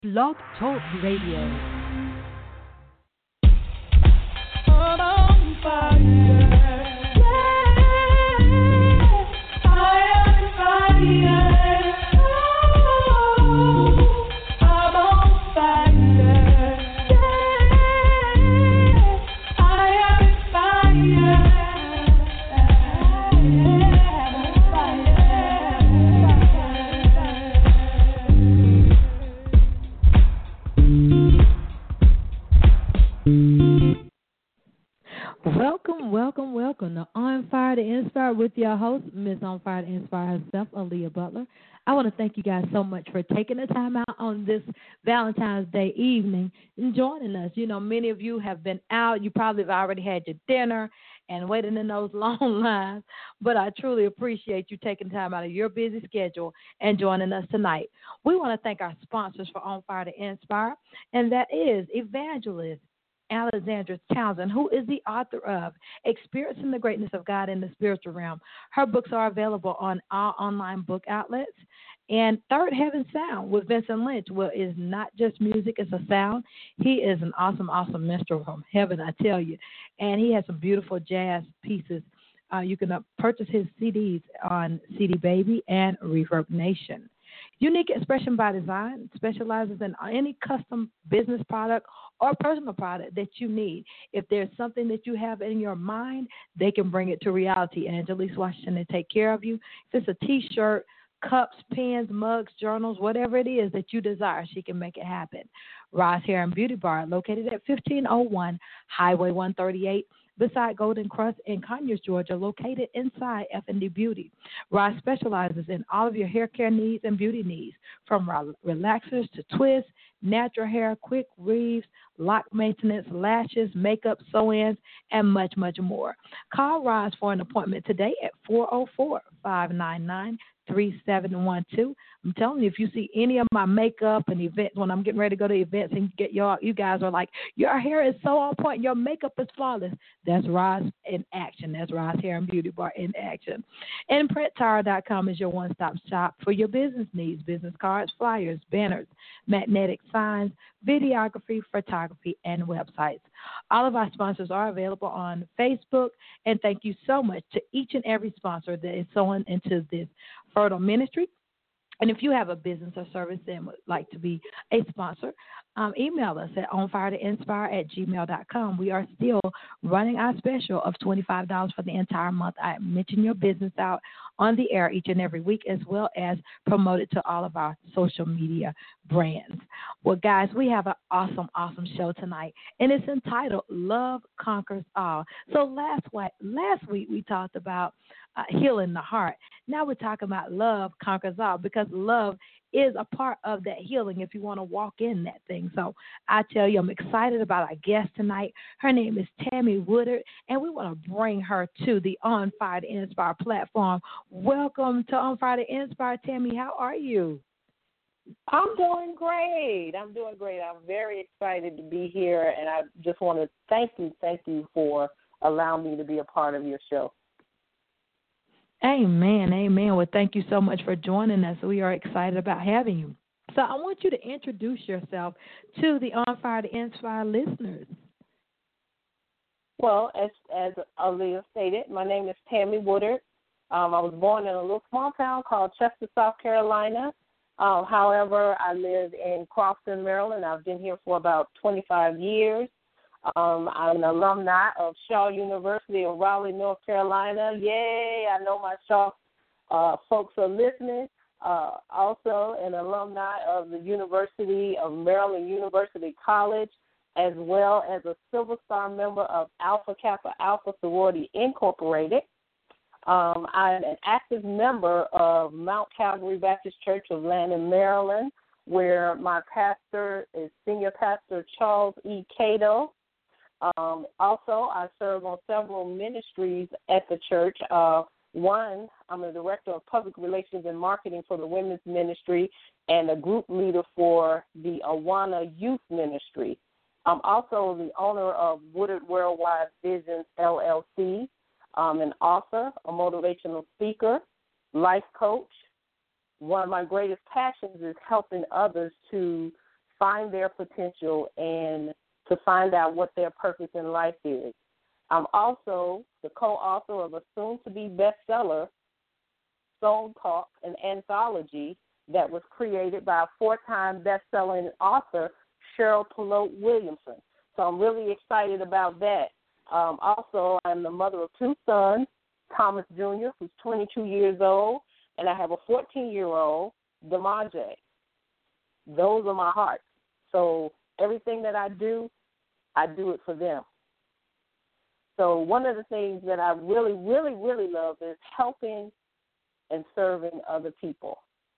Blog Talk Radio. Welcome to On Fire to Inspire with your host, Miss On Fire to Inspire herself, Aaliyah Butler. I want to thank you guys so much for taking the time out on this Valentine's Day evening and joining us. You know, many of you have been out. You probably have already had your dinner and waiting in those long lines, but I truly appreciate you taking time out of your busy schedule and joining us tonight. We want to thank our sponsors for On Fire to Inspire, and that is Evangelist Alexandra Townsend, who is the author of Experiencing the Greatness of God in the Spiritual Realm. Her books are available on all online book outlets. And Third Heaven Sound with Vincent Lynch, well, is not just music, it's a sound. He is an awesome minstrel from heaven, I tell you. And he has some beautiful jazz pieces. You can purchase his CDs on CD Baby and Reverb Nation. Unique Expression by Design specializes in any custom business product or personal product that you need. If there's something that you have in your mind, they can bring it to reality. Angelique Washington and take care of you. If it's a T-shirt, cups, pens, mugs, journals, whatever it is that you desire, she can make it happen. Ross Hair and Beauty Bar, located at 1501 Highway 138, beside Golden Crust in Conyers, Georgia, located inside F&D Beauty. Ross specializes in all of your hair care needs and beauty needs, from relaxers to twists, natural hair, quick weaves, lock maintenance, lashes, makeup, sew-ins, and much more. Call Ross for an appointment today at 404-599-3712. I'm telling you, if you see any of my makeup and events, when I'm getting ready to go to events and you guys are like, your hair is so on point, your makeup is flawless, that's Roz in action. That's Roz Hair and Beauty Bar in action. And PrintTower.com is your one-stop shop for your business needs, business cards, flyers, banners, magnetic signs, videography, photography, and websites. All of our sponsors are available on Facebook, and thank you so much to each and every sponsor that is sowing into this fertile ministry. And if you have a business or service and would like to be a sponsor, email us at onfiretoinspire@gmail.com. We are still running our special of $25 for the entire month. I mention your business out on the air each and every week, as well as promote it to all of our social media brands. Well, guys, we have an awesome show tonight, and it's entitled Love Conquers All. So last week we talked about healing the heart. Now we're talking about love conquers all, because love is a part of that healing if you want to walk in that thing. So I tell you, I'm excited about our guest tonight. Her name is Tammy Woodard, and we want to bring her to the On Fire to Inspire platform. Welcome to On Fire to Inspire, Tammy. How are you? I'm doing great. I'm very excited to be here, and I just want to thank you for allowing me to be a part of your show. Amen. Well, thank you so much for joining us. We are excited about having you. So I want you to introduce yourself to the On Fire to Inspire listeners. Well, as Aaliyah stated, my name is Tammy Woodard. I was born in a little small town called Chester, South Carolina. However, I live in Crofton, Maryland. I've been here for about 25 years. I'm an alumni of Shaw University of Raleigh, North Carolina. Yay, I know my Shaw folks are listening. Also an alumni of the University of Maryland University College, as well as a Silver Star member of Alpha Kappa Alpha Sorority Incorporated. I'm an active member of Mount Calvary Baptist Church of Lanham, Maryland, where my pastor is Senior Pastor Charles E. Cato. Also, I serve on several ministries at the church. One, I'm the Director of Public Relations and Marketing for the Women's Ministry and a group leader for the Awana Youth Ministry. I'm also the owner of Woodard Worldwide Visions, LLC. I'm an author, a motivational speaker, life coach. One of my greatest passions is helping others to find their potential and to find out what their purpose in life is. I'm also the co-author of a soon-to-be bestseller, Soul Talk, an anthology that was created by a 4-time best-selling author, Cheryl Pelote Williamson. So I'm really excited about that. Also, I'm the mother of 2 sons, Thomas Jr., who's 22 years old, and I have a 14-year-old, Demaje. Those are my hearts. So everything that I do it for them. So one of the things that I really, really, really love is helping and serving other people.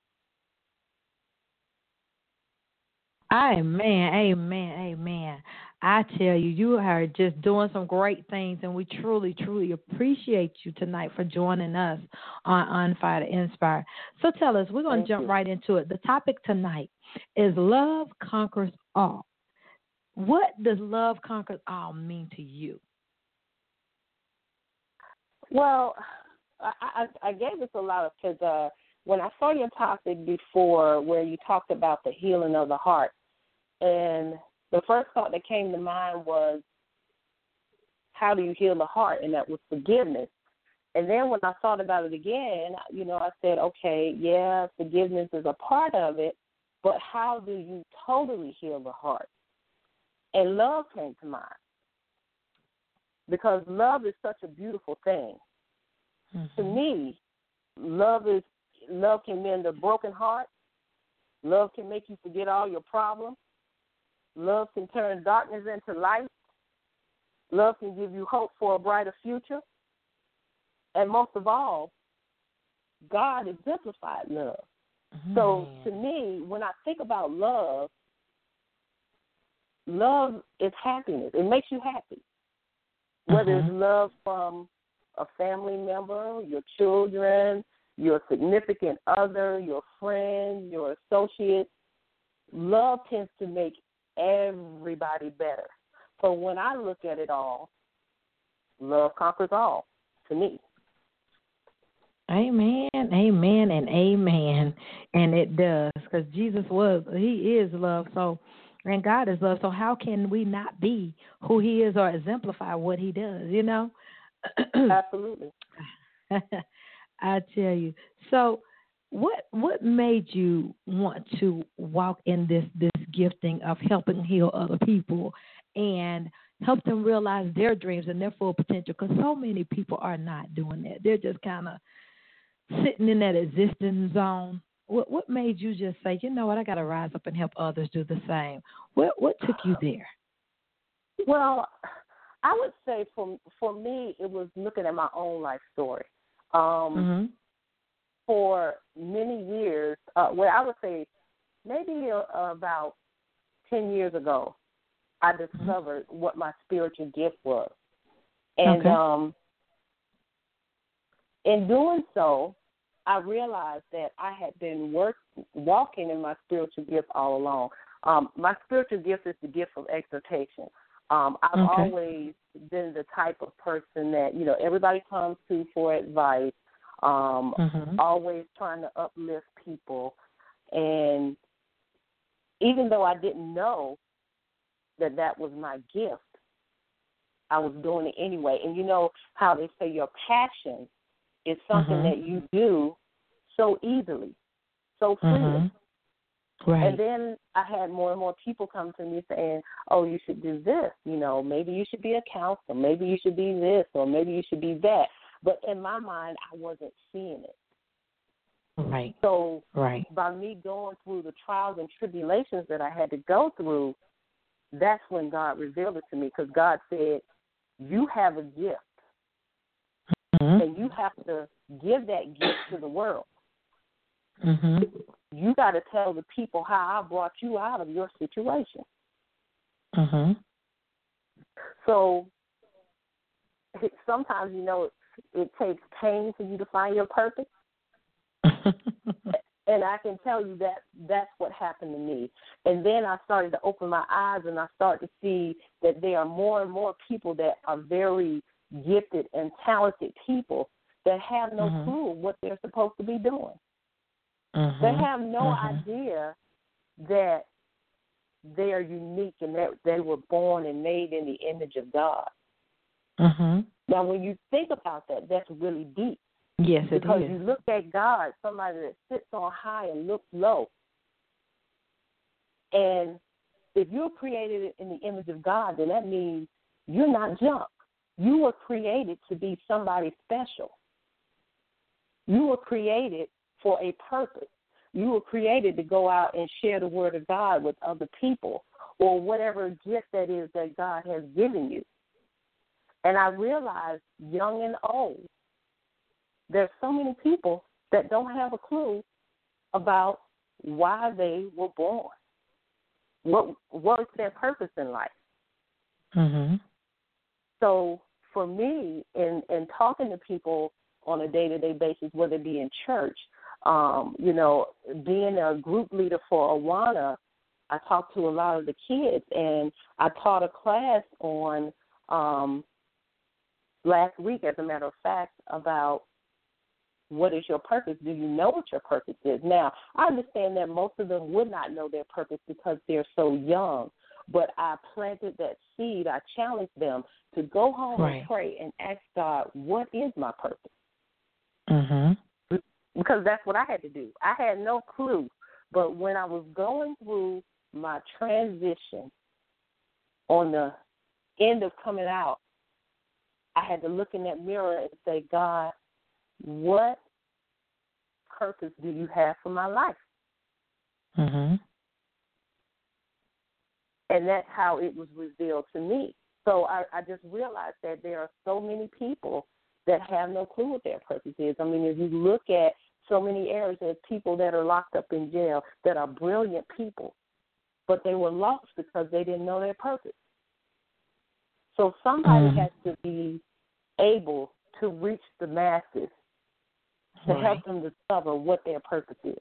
Amen, amen, amen. I tell you, you are just doing some great things, and we truly, truly appreciate you tonight for joining us on Fire to Inspire. So tell us, we're going to jump right into it. The topic tonight is Love Conquers All. What does love conquers all mean to you? Well, I gave this a lot of, because when I saw your topic before where you talked about the healing of the heart, and the first thought that came to mind was, how do you heal the heart? And that was forgiveness. And then when I thought about it again, I said, okay, yeah, forgiveness is a part of it, but how do you totally heal the heart? And love came to mind, because love is such a beautiful thing. Mm-hmm. To me, love can mend a broken heart. Love can make you forget all your problems. Love can turn darkness into light. Love can give you hope for a brighter future. And most of all, God exemplified love. Mm-hmm. So to me, when I think about love is happiness. It makes you happy. Whether it's love from a family member, your children, your significant other, your friend, your associate, love tends to make everybody better. So when I look at it all, love conquers all to me. Amen, amen, and amen. And it does, because He is love, and God is love. So how can we not be who He is or exemplify what He does, Absolutely. I tell you. So what made you want to walk in this gifting of helping heal other people and help them realize their dreams and their full potential? Because so many people are not doing that. They're just kind of sitting in that existing zone. What made you just say, you know what, I got to rise up and help others do the same? What took you there? Well, I would say for me, it was looking at my own life story. For many years, I would say maybe about 10 years ago, I discovered what my spiritual gift was. And in doing so, I realized that I had been walking in my spiritual gift all along. My spiritual gift is the gift of exhortation. I've always been the type of person that, everybody comes to for advice, always trying to uplift people. And even though I didn't know that was my gift, I was doing it anyway. And you know how they say your passion is something that you do so easily, so freely. Right. And then I had more and more people come to me saying, oh, you should do this. Maybe you should be a counselor. Maybe you should be this, or maybe you should be that. But in my mind, I wasn't seeing it. Right. So by me going through the trials and tribulations that I had to go through, that's when God revealed it to me, because God said, you have a gift, and you have to give that gift to the world. You got to tell the people how I brought you out of your situation. So sometimes, it takes pain for you to find your purpose. And I can tell you that's what happened to me. And then I started to open my eyes, and I started to see that there are more and more people that are very gifted and talented people that have no clue what they're supposed to be doing. They have no idea that they are unique and that they were born and made in the image of God. Mm-hmm. Now, when you think about that, that's really deep. Yes, it because is. you look at God, somebody that sits on high and looks low. And if you're created in the image of God, then that means you're not junk. You were created to be somebody special. You were created for a purpose. You were created to go out and share the word of God with other people or whatever gift that is that God has given you. And I realize, young and old, there's so many people that don't have a clue about why they were born. What's their purpose in life? Mm-hmm. So for me, in talking to people on a day-to-day basis, whether it be in church, being a group leader for Awana, I talk to a lot of the kids, and I taught a class on last week, as a matter of fact, about what is your purpose? Do you know what your purpose is? Now, I understand that most of them would not know their purpose because they're so young, but I planted that seed. I challenged them to go home and pray and ask God, what is my purpose? Mm-hmm. Because that's what I had to do. I had no clue. But when I was going through my transition on the end of coming out, I had to look in that mirror and say, God, what purpose do you have for my life? Mm-hmm. And that's how it was revealed to me. So I just realized that there are so many people that have no clue what their purpose is. I mean, if you look at so many areas, there's people that are locked up in jail that are brilliant people, but they were lost because they didn't know their purpose. So somebody has to be able to reach the masses to help them discover what their purpose is.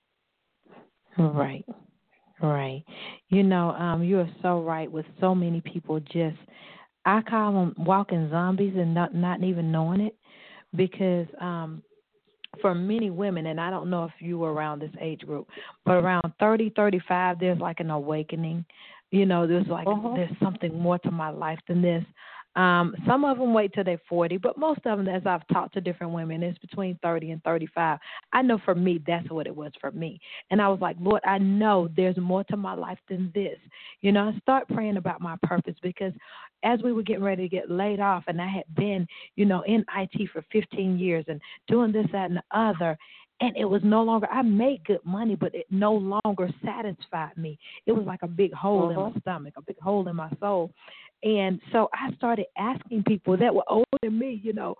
Right. You are so right with so many people just, I call them walking zombies and not even knowing it, because for many women, and I don't know if you were around this age group, but around 30, 35, there's like an awakening. There's like there's something more to my life than this. Some of them wait till they're 40, but most of them, as I've talked to different women, it's between 30 and 35. I know for me, that's what it was for me. And I was like, Lord, I know there's more to my life than this. I start praying about my purpose, because as we were getting ready to get laid off, and I had been, in IT for 15 years and doing this, that, and the other, and it was no longer, I made good money, but it no longer satisfied me. It was like a big hole in my stomach, a big hole in my soul. And so I started asking people that were older than me,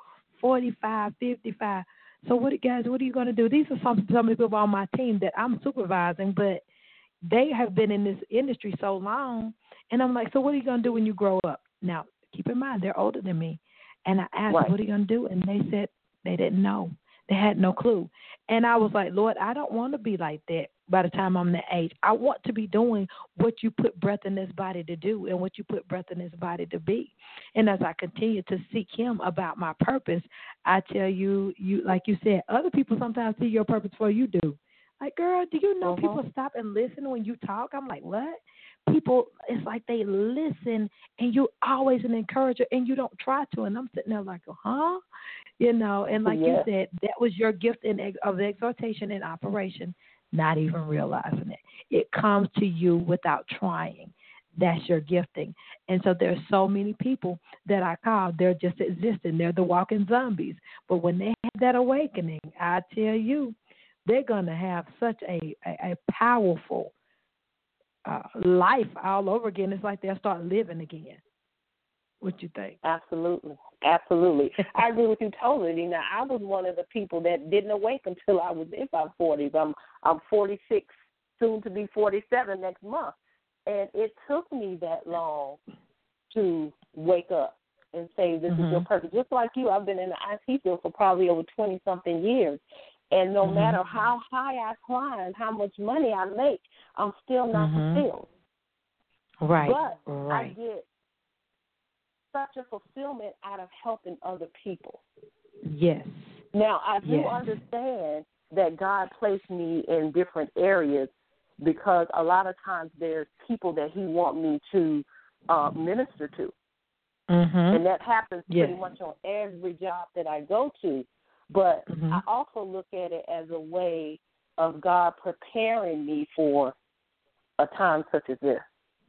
45, 55. So what are you going to do? These are some of the people on my team that I'm supervising, but they have been in this industry so long. And I'm like, so what are you going to do when you grow up? Now, keep in mind, they're older than me. And I asked, what are you going to do? And they said they didn't know. They had no clue. And I was like, Lord, I don't want to be like that by the time I'm that age. I want to be doing what you put breath in this body to do and what you put breath in this body to be. And as I continue to seek him about my purpose, I tell you, like you said, other people sometimes see your purpose before you do. Like, girl, do you know people stop and listen when you talk? I'm like, what? People, it's like they listen, and you're always an encourager, and you don't try to. And I'm sitting there like, huh? And like you said, that was your gift of exhortation in operation, not even realizing it. It comes to you without trying. That's your gifting. And so there's so many people that I call, they're just existing. They're the walking zombies. But when they have that awakening, I tell you, they're going to have such a powerful life all over again. It's like they'll start living again. What you think? Absolutely. I agree with you totally. Now, I was one of the people that didn't awake until I was in my 40s. I'm 46, soon to be 47 next month. And it took me that long to wake up and say, this is your purpose. Just like you, I've been in the IT field for probably over 20-something years. And no matter how high I climb, how much money I make, I'm still not fulfilled. Right. But I get such a fulfillment out of helping other people. Yes. Now, I do understand that God placed me in different areas because a lot of times there's people that he want me to minister to. And that happens pretty much on every job that I go to. But I also look at it as a way of God preparing me for a time such as this.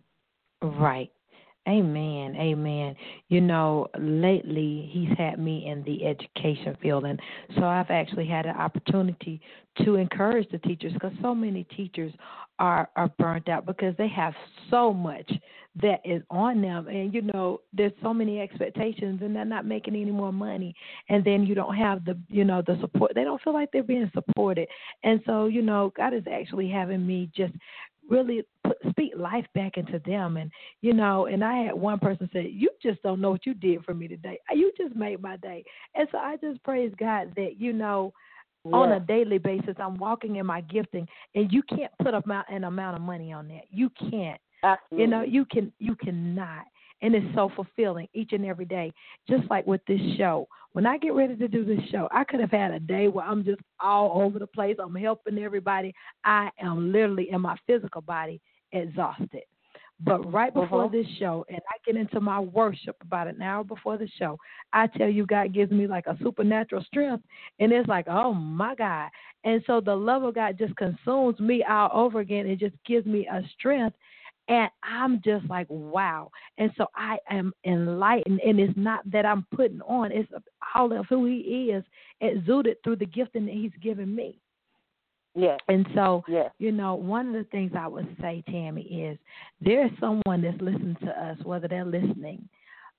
Right. Amen. Amen. You know, lately he's had me in the education field, and so I've actually had an opportunity to encourage the teachers, because so many teachers are burnt out because they have so much that is on them, and you know, there's so many expectations, and they're not making any more money, and then you don't have the, you know, the support. They don't feel like they're being supported, and so, you know, God is actually having me just really speak life back into them. And, you know, and I had one person say, you just don't know what you did for me today. You just made my day. And so I just praise God that, you know, on a daily basis, I'm walking in my gifting, and you can't put an amount of money on that. You can't. Absolutely. You know, you cannot. And it's so fulfilling each and every day, just like with this show. When I get ready to do this show, I could have had a day where I'm just all over the place. I'm helping everybody. I am literally in my physical body exhausted. But right before this show, and I get into my worship about an hour before the show, I tell you, God gives me like a supernatural strength. And it's like, oh, my God. And so the love of God just consumes me all over again. It just gives me a strength. And I'm just like, wow. And so I am enlightened. And it's not that I'm putting on. It's all of who he is exuded through the gifting that he's given me. Yes. And so, you know, one of the things I would say, Tammy, is there's someone that's listening to us, whether they're listening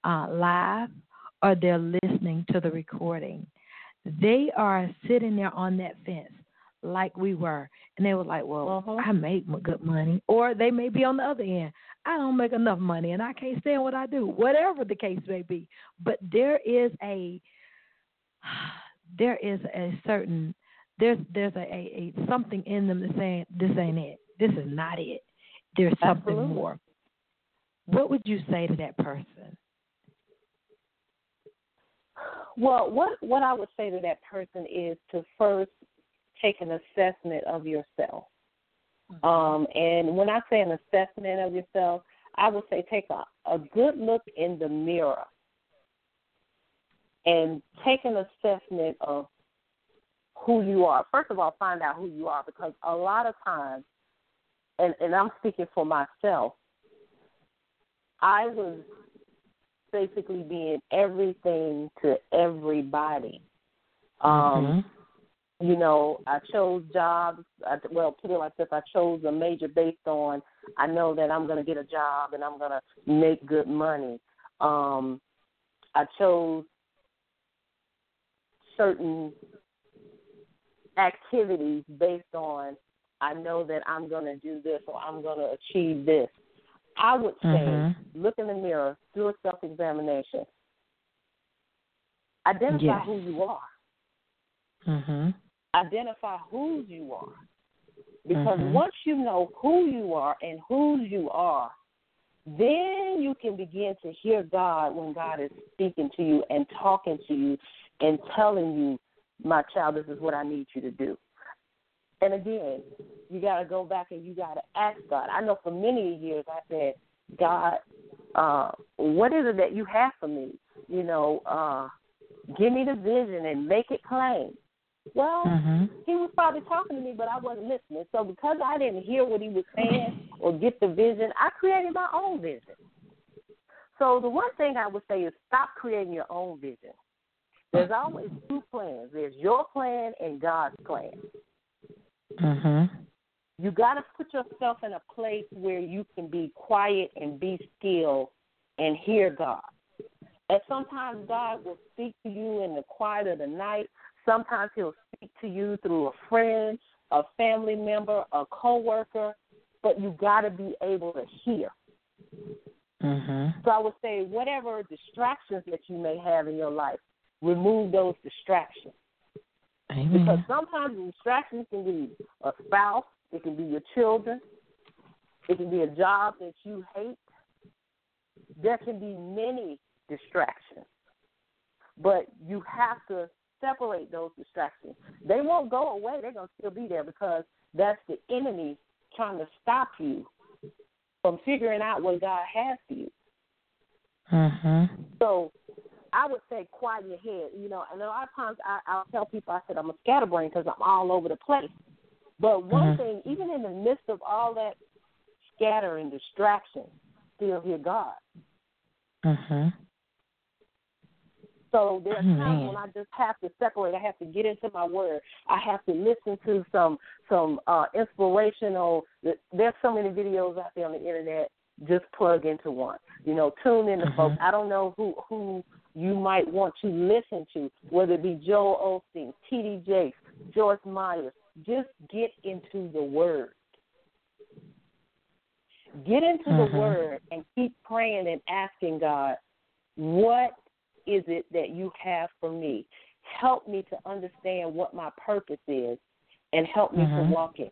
live or they're listening to the recording. They are sitting there on that fence like we were. And they were like, well, I make good money. Or they may be on the other end. I don't make enough money and I can't stand what I do, whatever the case may be. But there's a certain, there's a something in them that's saying, this ain't it. This is not it. There's something more. What would you say to that person? Well, what I would say to that person is to first take an assessment of yourself. And when I say an assessment of yourself, I would say take a good look in the mirror and take an assessment of who you are. First of all, find out who you are, because a lot of times, and I'm speaking for myself, I was basically being everything to everybody. You know, I chose jobs. Put it like this, I chose a major based on I know that I'm going to get a job and I'm going to make good money. I chose certain activities based on I know that I'm going to do this or I'm going to achieve this. I would say look in the mirror, do a self-examination. Identify who you are. Identify whose you are. Because once you know who you are and whose you are, then you can begin to hear God when God is speaking to you and talking to you and telling you, my child, this is what I need you to do. And again, you got to go back and you got to ask God. I know for many years I said, God, what is it that you have for me? You know, give me the vision and make it plain. Well, he was probably talking to me, but I wasn't listening. So because I didn't hear what he was saying or get the vision, I created my own vision. So the one thing I would say is stop creating your own vision. There's always two plans. There's your plan and God's plan. You got to put yourself in a place where you can be quiet and be still and hear God. And sometimes God will speak to you in the quiet of the night. Sometimes he'll speak to you through a friend, a family member, a coworker, but you got to be able to hear. So I would say whatever distractions that you may have in your life, remove those distractions. Because sometimes the distractions can be a spouse, it can be your children, it can be a job that you hate. There can be many distractions, but you have to separate those distractions. They won't go away. They're going to still be there because that's the enemy trying to stop you from figuring out what God has for you. So I would say quiet your head. You know, and a lot of times I'll tell people, I said, I'm a scatterbrain because I'm all over the place. But one thing, even in the midst of all that scatter and distraction, still hear God. So there are times when I just have to separate. I have to get into my word. I have to listen to some inspirational. There's so many videos out there on the internet. Just plug into one. You know, tune in to folks. I don't know who you might want to listen to, whether it be Joel Osteen, T.D. Jakes, Joyce Myers. Just get into the word. Get into the word and keep praying and asking God, what is it that you have for me? Help me to understand what my purpose is and help me to walk it.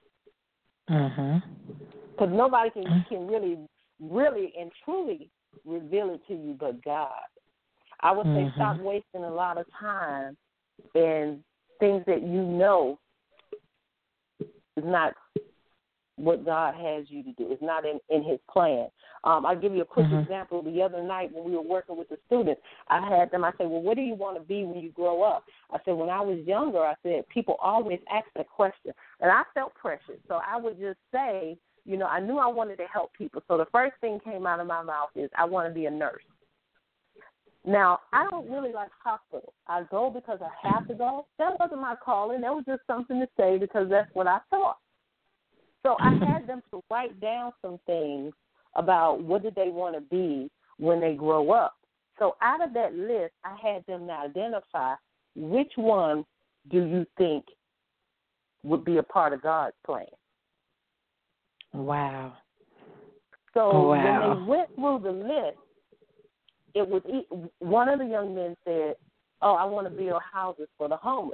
Because nobody can really and truly reveal it to you but God. I would say stop wasting a lot of time in things that you know is not what God has you to do. It's not in his plan. I'll give you a quick example. The other night when we were working with the students, I had them, I said, well, what do you want to be when you grow up? I said, when I was younger, I said, people always ask that question. And I felt precious. So I would just say, you know, I knew I wanted to help people. So the first thing came out of my mouth is I want to be a nurse. Now, I don't really like hospitals. I go because I have to go. That wasn't my calling. That was just something to say because that's what I thought. So I had them to write down some things about what did they want to be when they grow up. So out of that list, I had them to identify which one do you think would be a part of God's plan. Wow. So when they went through the list, it was one of the young men said, oh, I want to build houses for the homeless.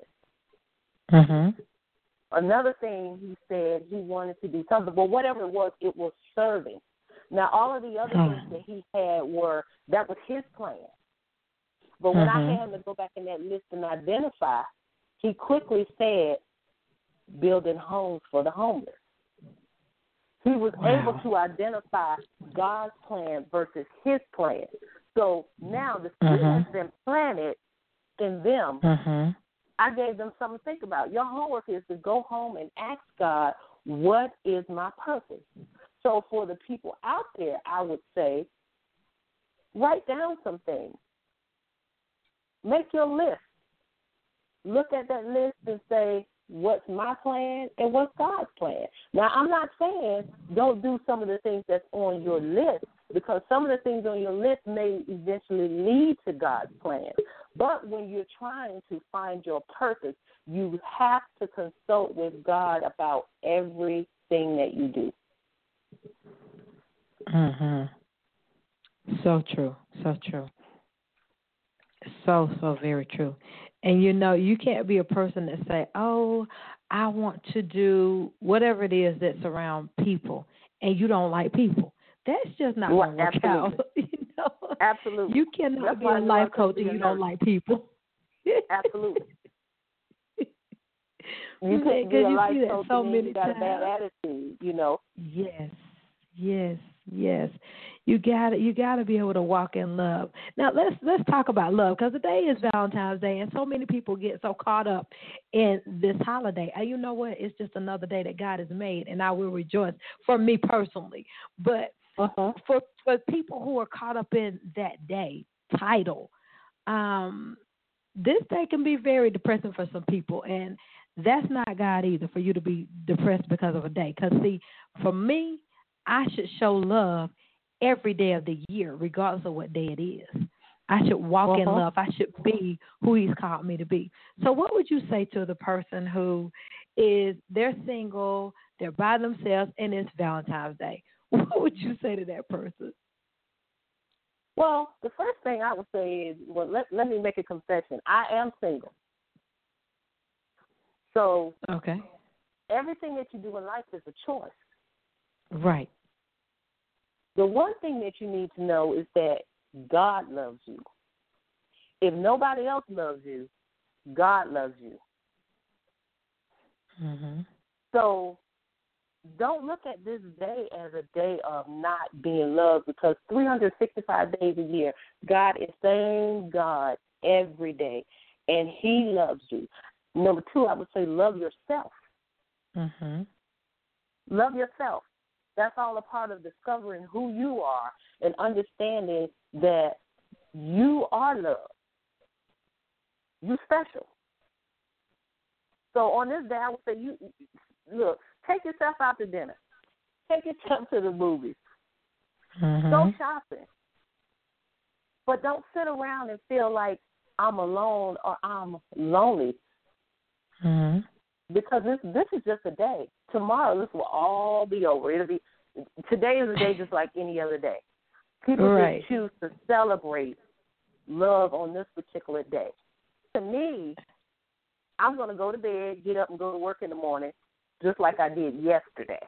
Another thing he said he wanted to do something, but whatever it was serving. Now, all of the other things that he had that was his plan. But when I had him to go back in that list and identify, he quickly said building homes for the homeless. He was able to identify God's plan versus his plan. So now the seed has been planted in them. I gave them something to think about. Your homework is to go home and ask God, what is my purpose? So for the people out there, I would say, write down some things. Make your list. Look at that list and say, what's my plan and what's God's plan? Now, I'm not saying don't do some of the things that's on your list, because some of the things on your list may eventually lead to God's plan. But when you're trying to find your purpose, you have to consult with God about everything that you do. So true. So true. So very true. And, you know, you can't be a person that say, oh, I want to do whatever it is that's around people, and you don't like people. That's just not going to work out. You know? Absolutely. You cannot be a life coach and you don't like people. Absolutely. You can't be a life coach so and many you got times. a bad attitude, you know. Yes. You got to be able to walk in love. Now let's talk about love, because today is Valentine's Day, and so many people get so caught up in this holiday. And you know what? It's just another day that God has made, and I will rejoice. For me personally, but for people who are caught up in that day title, this day can be very depressing for some people, and that's not God either, for you to be depressed because of a day. Because, see, for me, I should show love every day of the year, regardless of what day it is. I should walk in love. I should be who he's called me to be. So what would you say to the person who they're single, they're by themselves, and it's Valentine's Day? What would you say to that person? Well, the first thing I would say is, let me make a confession. I am single. So everything that you do in life is a choice. Right. The one thing that you need to know is that God loves you. If nobody else loves you, God loves you. So don't look at this day as a day of not being loved, because 365 days a year, God is same God every day, and He loves you. Number two, I would say love yourself. Mm-hmm. Love yourself. That's all a part of discovering who you are and understanding that you are loved. You're special. So on this day, I would say, look, take yourself out to dinner. Take yourself to the movies. Mm-hmm. Go shopping. But don't sit around and feel like I'm alone or I'm lonely. Mm-hmm. Because this is just a day. Tomorrow, this will all be over. Today is a day just like any other day. People just choose to celebrate love on this particular day. To me, I'm going to go to bed, get up, and go to work in the morning, just like I did yesterday.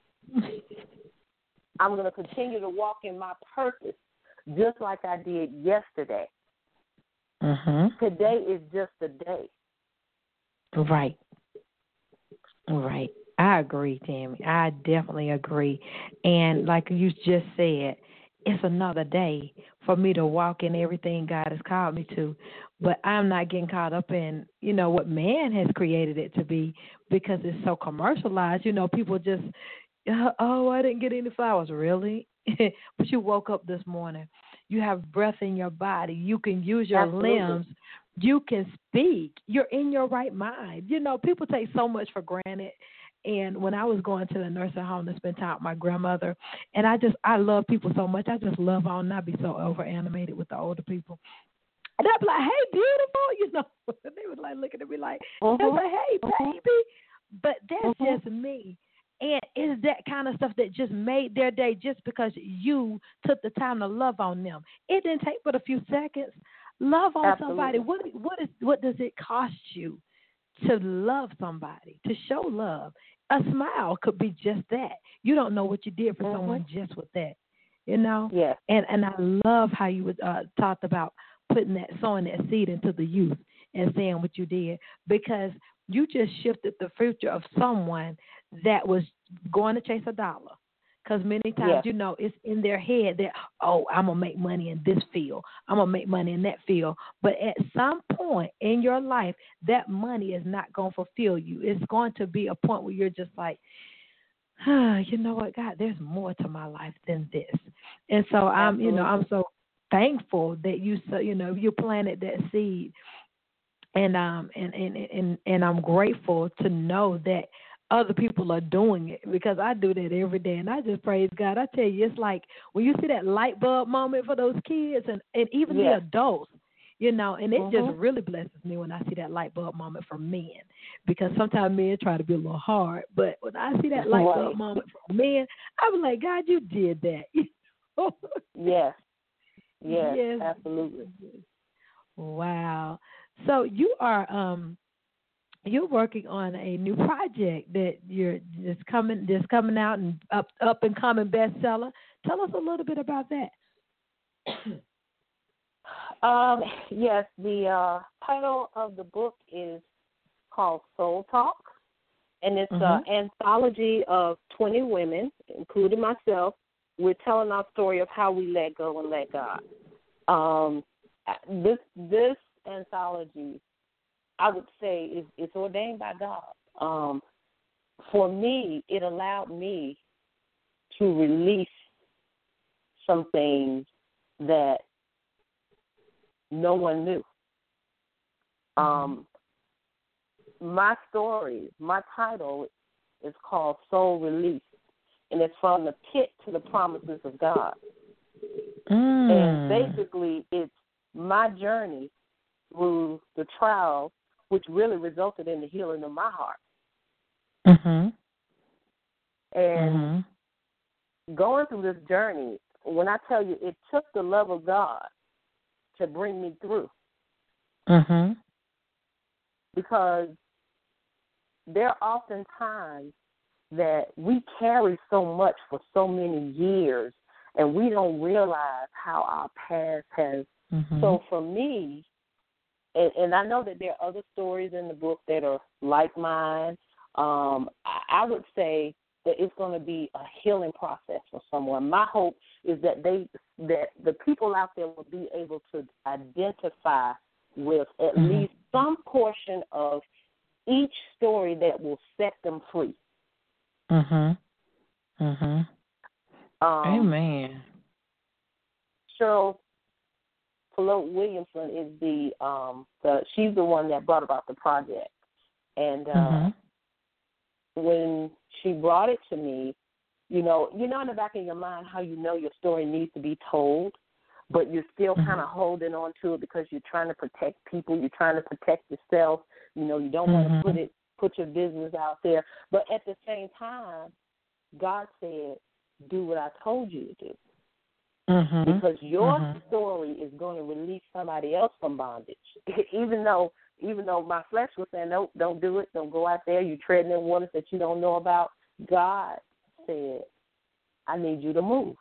I'm going to continue to walk in my purpose, just like I did yesterday. Mm-hmm. Today is just a day. Right. Right. I agree, Tammy. I definitely agree. And like you just said, it's another day for me to walk in everything God has called me to. But I'm not getting caught up in, what man has created it to be, because it's so commercialized. People just, oh, I didn't get any flowers. Really? But you woke up this morning. You have breath in your body. You can use your limbs. You can speak. You're in your right mind. People take so much for granted. And when I was going to the nursing home to spend time with my grandmother, and I love people so much. I just love on, not be so over animated with the older people. And I'd be like, hey, beautiful, They would like looking at me like, I was like, hey, baby. But that's just me. And it's that kind of stuff that just made their day, just because you took the time to love on them. It didn't take but a few seconds. Love on somebody. What does it cost you to love somebody, to show love? A smile could be just that. You don't know what you did for someone just with that, Yes. And I love how you talked about sowing that seed into the youth and saying what you did, because you just shifted the future of someone that was going to chase a dollar. Because many times, it's in their head that, oh, I'm going to make money in this field. I'm going to make money in that field. But at some point in your life, that money is not going to fulfill you. It's going to be a point where you're just like, you know what, God, there's more to my life than this. And so I'm so thankful that you planted that seed. And I'm grateful to know that other people are doing it, because I do that every day, and I just praise God. I tell you, it's like when you see that light bulb moment for those kids and even the adults, and it just really blesses me when I see that light bulb moment for men, because sometimes men try to be a little hard, but when I see that light bulb moment for men, I'm like, God, you did that. Yes, absolutely. Wow. So you are you're working on a new project that you're just coming out and up and coming bestseller. Tell us a little bit about that. Yes, the title of the book is called Soul Talk, and it's an anthology of 20 women, including myself. We're telling our story of how we let go and let God. This anthology, I would say, it's ordained by God. For me, it allowed me to release some things that no one knew. My story, my title is called Soul Release, and it's from the pit to the promises of God. And basically, it's my journey through the trials, which really resulted in the healing of my heart. And going through this journey, when I tell you, it took the love of God to bring me through. Because there are often times that we carry so much for so many years, and we don't realize how our past has. So for me, and I know that there are other stories in the book that are like mine, I would say that it's going to be a healing process for someone. My hope is that the people out there will be able to identify with at least some portion of each story that will set them free. Amen. Cheryl Pelote Williamson is she's the one that brought about the project, and when she brought it to me, you know in the back of your mind how you know your story needs to be told, but you're still kind of holding on to it because you're trying to protect people, you're trying to protect yourself. You don't want to put your business out there, but at the same time, God said, "Do what I told you to do." Because your story is going to release somebody else from bondage. Even though my flesh was saying, "Nope, don't do it. Don't go out there. You're treading in waters that you don't know about." God said, "I need you to move."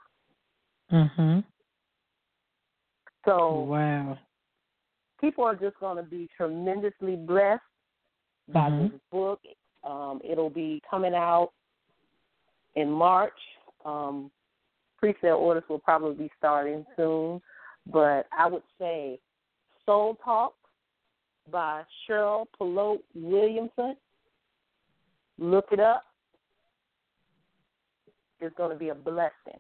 So wow, people are just going to be tremendously blessed by this book. It'll be coming out in March. Pre-sale orders will probably be starting soon, but I would say Soul Talk by Cheryl Pelote Williamson. Look it up. It's going to be a blessing.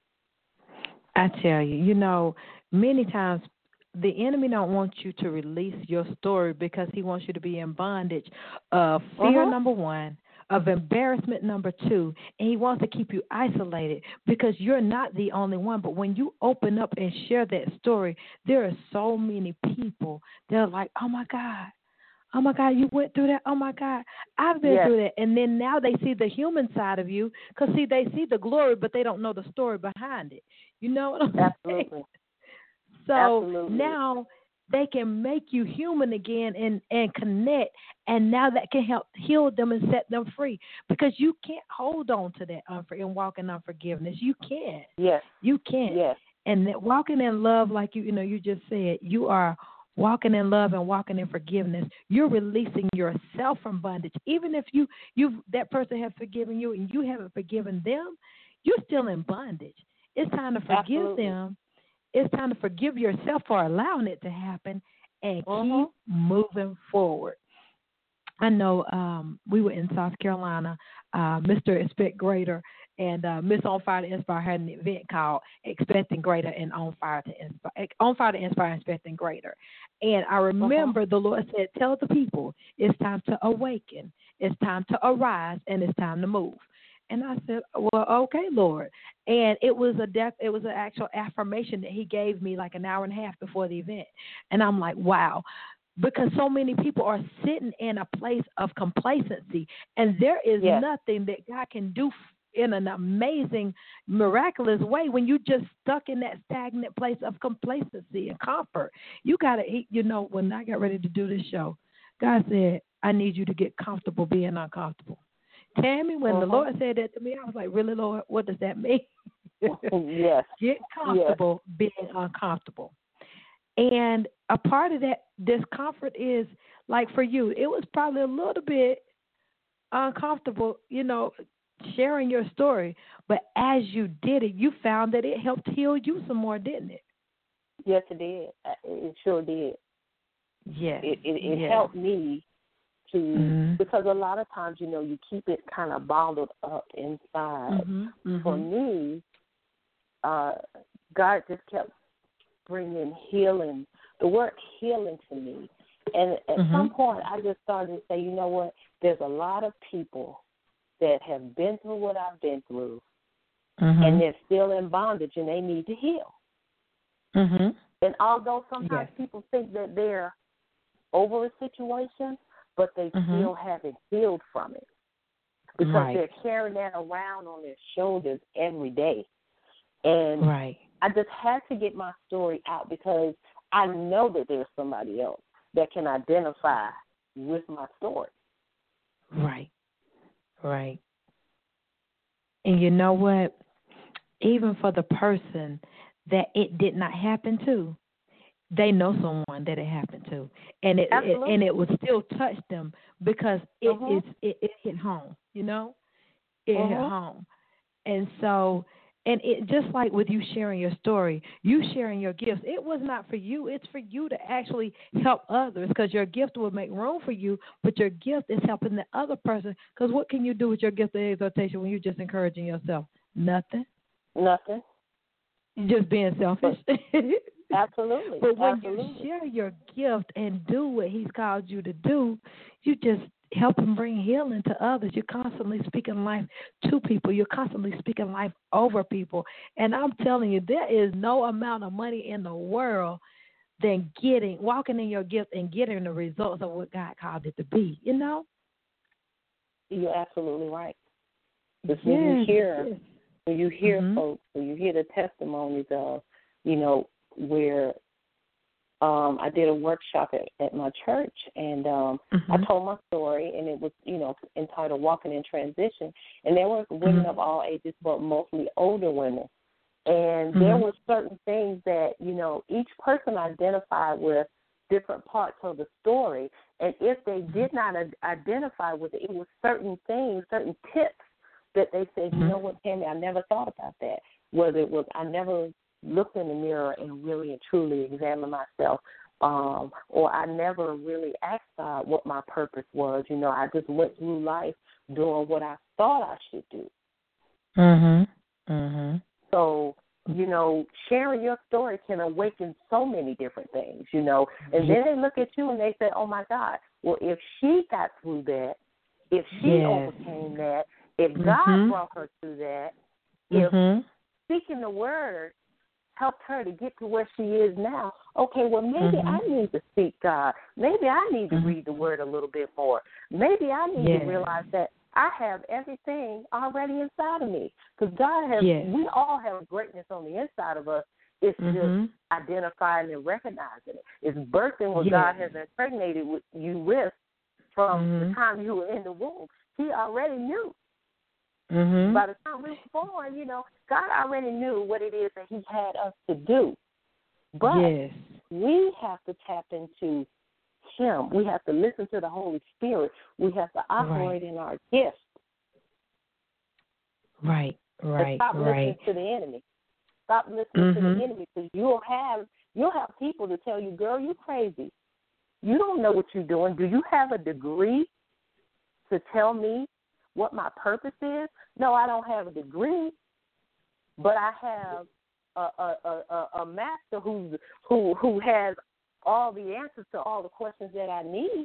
I tell you, many times the enemy don't want you to release your story because he wants you to be in bondage of fear, number one, of embarrassment, number two, and he wants to keep you isolated because you're not the only one. But when you open up and share that story, there are so many people that are like, oh, my God, you went through that. Oh, my God, I've been through that. And then now they see the human side of you because, see, they see the glory, but they don't know the story behind it. You know what I'm saying? So now they can make you human again and connect, and now that can help heal them and set them free because you can't hold on to that and walk in unforgiveness. You can't. Yes. You can't. Yes. And that walking in love, like you just said, you are walking in love and walking in forgiveness. You're releasing yourself from bondage. Even if that person has forgiven you and you haven't forgiven them, you're still in bondage. It's time to forgive them. It's time to forgive yourself for allowing it to happen and keep moving forward. I know we were in South Carolina, Mr. Expect Greater and Miss On Fire to Inspire had an event called Expecting Greater and On Fire to Inspire, Expecting Greater. And I remember the Lord said, tell the people it's time to awaken, it's time to arise, and it's time to move. And I said, well, okay, Lord. And it was an actual affirmation that he gave me like an hour and a half before the event. And I'm like, wow, because so many people are sitting in a place of complacency, and there is nothing that God can do in an amazing, miraculous way when you just stuck in that stagnant place of complacency and comfort. You got to, when I got ready to do this show, God said, I need you to get comfortable being uncomfortable. Tammy, when the Lord said that to me, I was like, really, Lord, what does that mean? Yes. Get comfortable being uncomfortable. And a part of that discomfort is, like for you, it was probably a little bit uncomfortable, sharing your story. But as you did it, you found that it helped heal you some more, didn't it? Yes, it did. It sure did. Yes. It helped me to, because a lot of times, you keep it kind of bottled up inside. For me, God just kept bringing healing, the word healing to me. And at some point, I just started to say, you know what, there's a lot of people that have been through what I've been through, and they're still in bondage, and they need to heal. And although sometimes people think that they're over a situation, but they still haven't healed from it because they're carrying that around on their shoulders every day. And I just had to get my story out because I know that there's somebody else that can identify with my story. Right. And you know what? Even for the person that it did not happen to, they know someone that it happened to, and it would still touch them because it hit home. in her home. And so, and it just like with you sharing your story, you sharing your gifts, it was not for you. It's for you to actually help others because your gift will make room for you, but your gift is helping the other person. Because what can you do with your gift of exhortation when you're just encouraging yourself? Nothing. Nothing. You're just being selfish. Absolutely. But when you share your gift and do what he's called you to do, you just help him bring healing to others. You're constantly speaking life to people. You're constantly speaking life over people. And I'm telling you, there is no amount of money in the world than walking in your gift and getting the results of what God called it to be, you know? You're absolutely right. Because when you hear folks, when you hear the testimonies of, you know, where I did a workshop at my church, and I told my story, and it was, you know, entitled Walking in Transition. And there were women of all ages, but mostly older women. And there were certain things that, you know, each person identified with different parts of the story. And if they did not identify with it, it was certain things, certain tips that they said, you know what, Tammy, I never thought about that. Whether it was I never looked in the mirror and really and truly examined myself, or I never really asked God what my purpose was. You know, I just went through life doing what I thought I should do. So, you know, sharing your story can awaken so many different things, you know. And then they look at you and they say, oh, my God, well, if she got through that, if she overcame that, if God brought her through that, if speaking the word helped her to get to where she is now, okay, well, maybe I need to speak God. Maybe I need to read the word a little bit more. Maybe I need to realize that I have everything already inside of me. Because God has, we all have greatness on the inside of us. It's just identifying and recognizing it. It's birthing what God has impregnated you with from the time you were in the womb. He already knew. By the time we were born, you know, God already knew what it is that he had us to do. But we have to tap into him. We have to listen to the Holy Spirit. We have to operate in our gifts. And stop listening to the enemy. Stop listening to the enemy, because you'll have people to tell you, girl, you're crazy. You don't know what you're doing. Do you have a degree to tell me what my purpose is? No, I don't have a degree, but I have a master who has all the answers to all the questions that I need.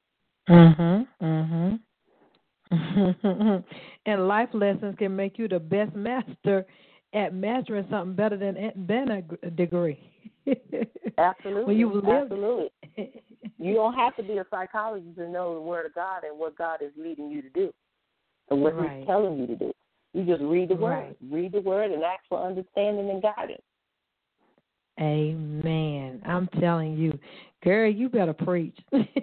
And life lessons can make you the best master at mastering something better than a degree. Absolutely. When you live, you don't have to be a psychologist to know the Word of God and what God is leading you to do and what he's telling you to do. You just read the Word. Read the Word and ask for understanding and guidance. Amen. I'm telling you, girl, you better preach.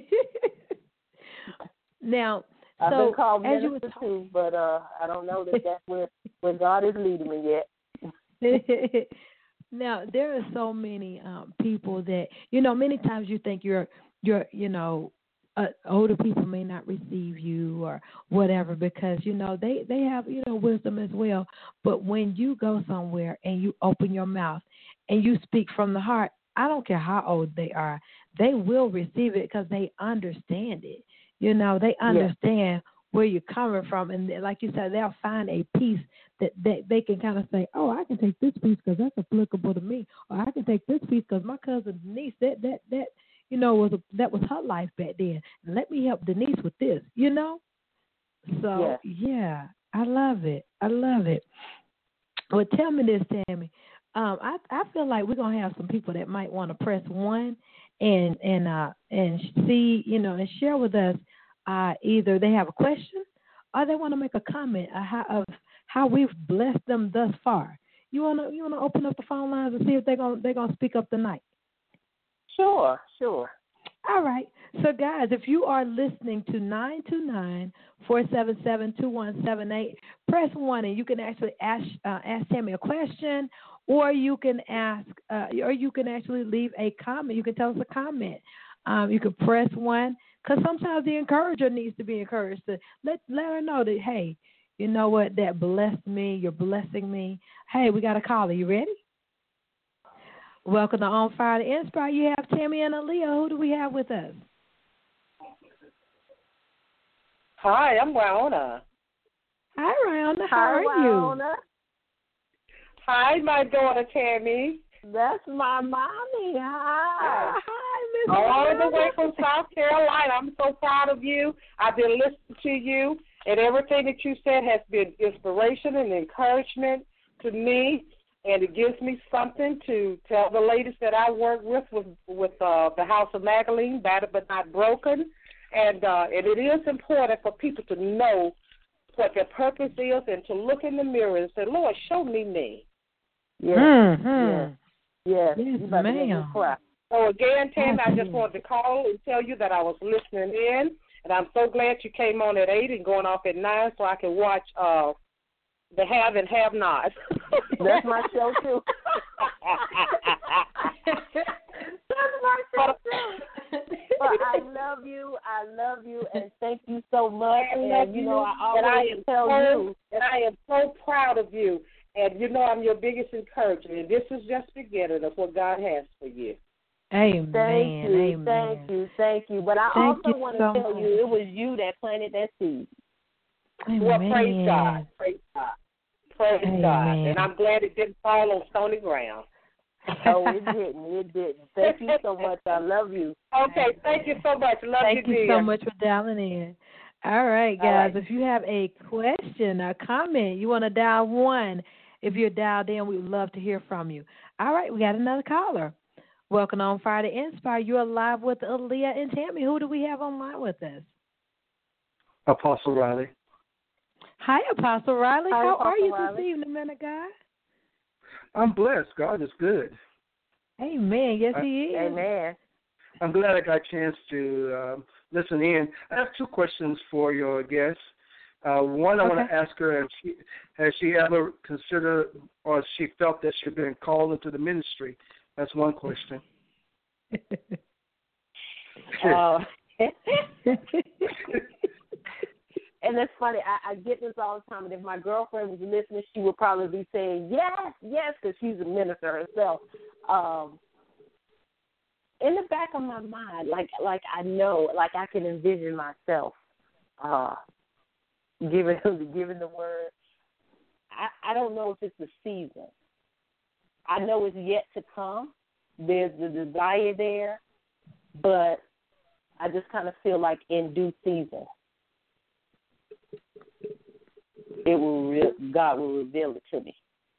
Now, I've been called minister too, but I don't know that that's where God is leading me yet. Now, there are so many people that, you know, many times you think you're you know, older people may not receive you or whatever because, you know, they have, you know, wisdom as well. But when you go somewhere and you open your mouth and you speak from the heart, I don't care how old they are, they will receive it because they understand it. You know, they understand where you're coming from. And like you said, they'll find a piece that they can kind of say, oh, I can take this piece because that's applicable to me. Or I can take this piece because my cousin Denise, that you know, that was her life back then. And let me help Denise with this, you know? So, yeah, I love it. I love it. Well, tell me this, Tammy. I feel like we're going to have some people that might want to press 1 and see, you know, and share with us either they have a question or they want to make a comment of how we've blessed them thus far. You wanna open up the phone lines and see if they're gonna speak up tonight? Sure. All right. So, guys, if you are listening to 929-477-2178, press 1 and you can actually ask Tammy a question, or you can actually leave a comment. You can tell us a comment. You can press 1 because sometimes the encourager needs to be encouraged to let her know that, hey, you know what, that blessed me. You're blessing me. Hey, we got a caller. You ready? Welcome to On Fire to Inspire. You have Tammy and Aaliyah. Who do we have with us? Hi, I'm Wyona. Hi, Ryona. How are Wyona. you? Hi, my daughter Tammy. That's my mommy. Hi. Hi, Miss All the Wyona. way from South Carolina. I'm so proud of you. I've been listening to you, and everything that you said has been inspiration and encouragement to me, and it gives me something to tell the ladies that I work with the House of Magdalene, Battered but Not Broken, and it is important for people to know what their purpose is and to look in the mirror and say, Lord, show me me. Yes. Mm-hmm. Yes. Yes, You about to make me ma'am. cry. So again, Tammy, I just wanted to call and tell you that I was listening in, and I'm so glad you came on at 8 and going off at 9 so I can watch the Have and Have Not. That's my show, too. That's my show, too. But I love you, and thank you so much. And, you know, I always tell you. And I am so proud of you. And, you know, I'm your biggest encourager. And this is just the beginning of what God has for you. Amen. Thank you. But I also want to tell you, it was you that planted that seed. Amen. Well, praise God. Praise God. And I'm glad it didn't fall on stony ground. Oh, it didn't. Thank you so much. I love you. Okay, thank you so much. Thank you so much for dialing in. All right, guys, if you have a question or comment, you want to dial 1. If you're dialed in, we would love to hear from you. All right, we got another caller. Welcome on Fire to Inspire. You're live with Aaliyah and Tammy. Who do we have online with us? Apostle Riley. Hi, Apostle Riley. Hi, How Apostle are you Riley. this evening, man of God? I'm blessed. God is good. Amen. Yes, He is. Amen. I'm glad I got a chance to listen in. I have 2 questions for your guest. One, I want to ask her, has she ever considered or she felt that she'd been called into the ministry? That's one question. And it's funny, I get this all the time, and if my girlfriend was listening, she would probably be saying, yes, because she's a minister herself. In the back of my mind, like I know, like I can envision myself giving the word. I don't know if it's the season. I know it's yet to come. There's the desire there, but I just kind of feel like in due season, God will reveal it to me.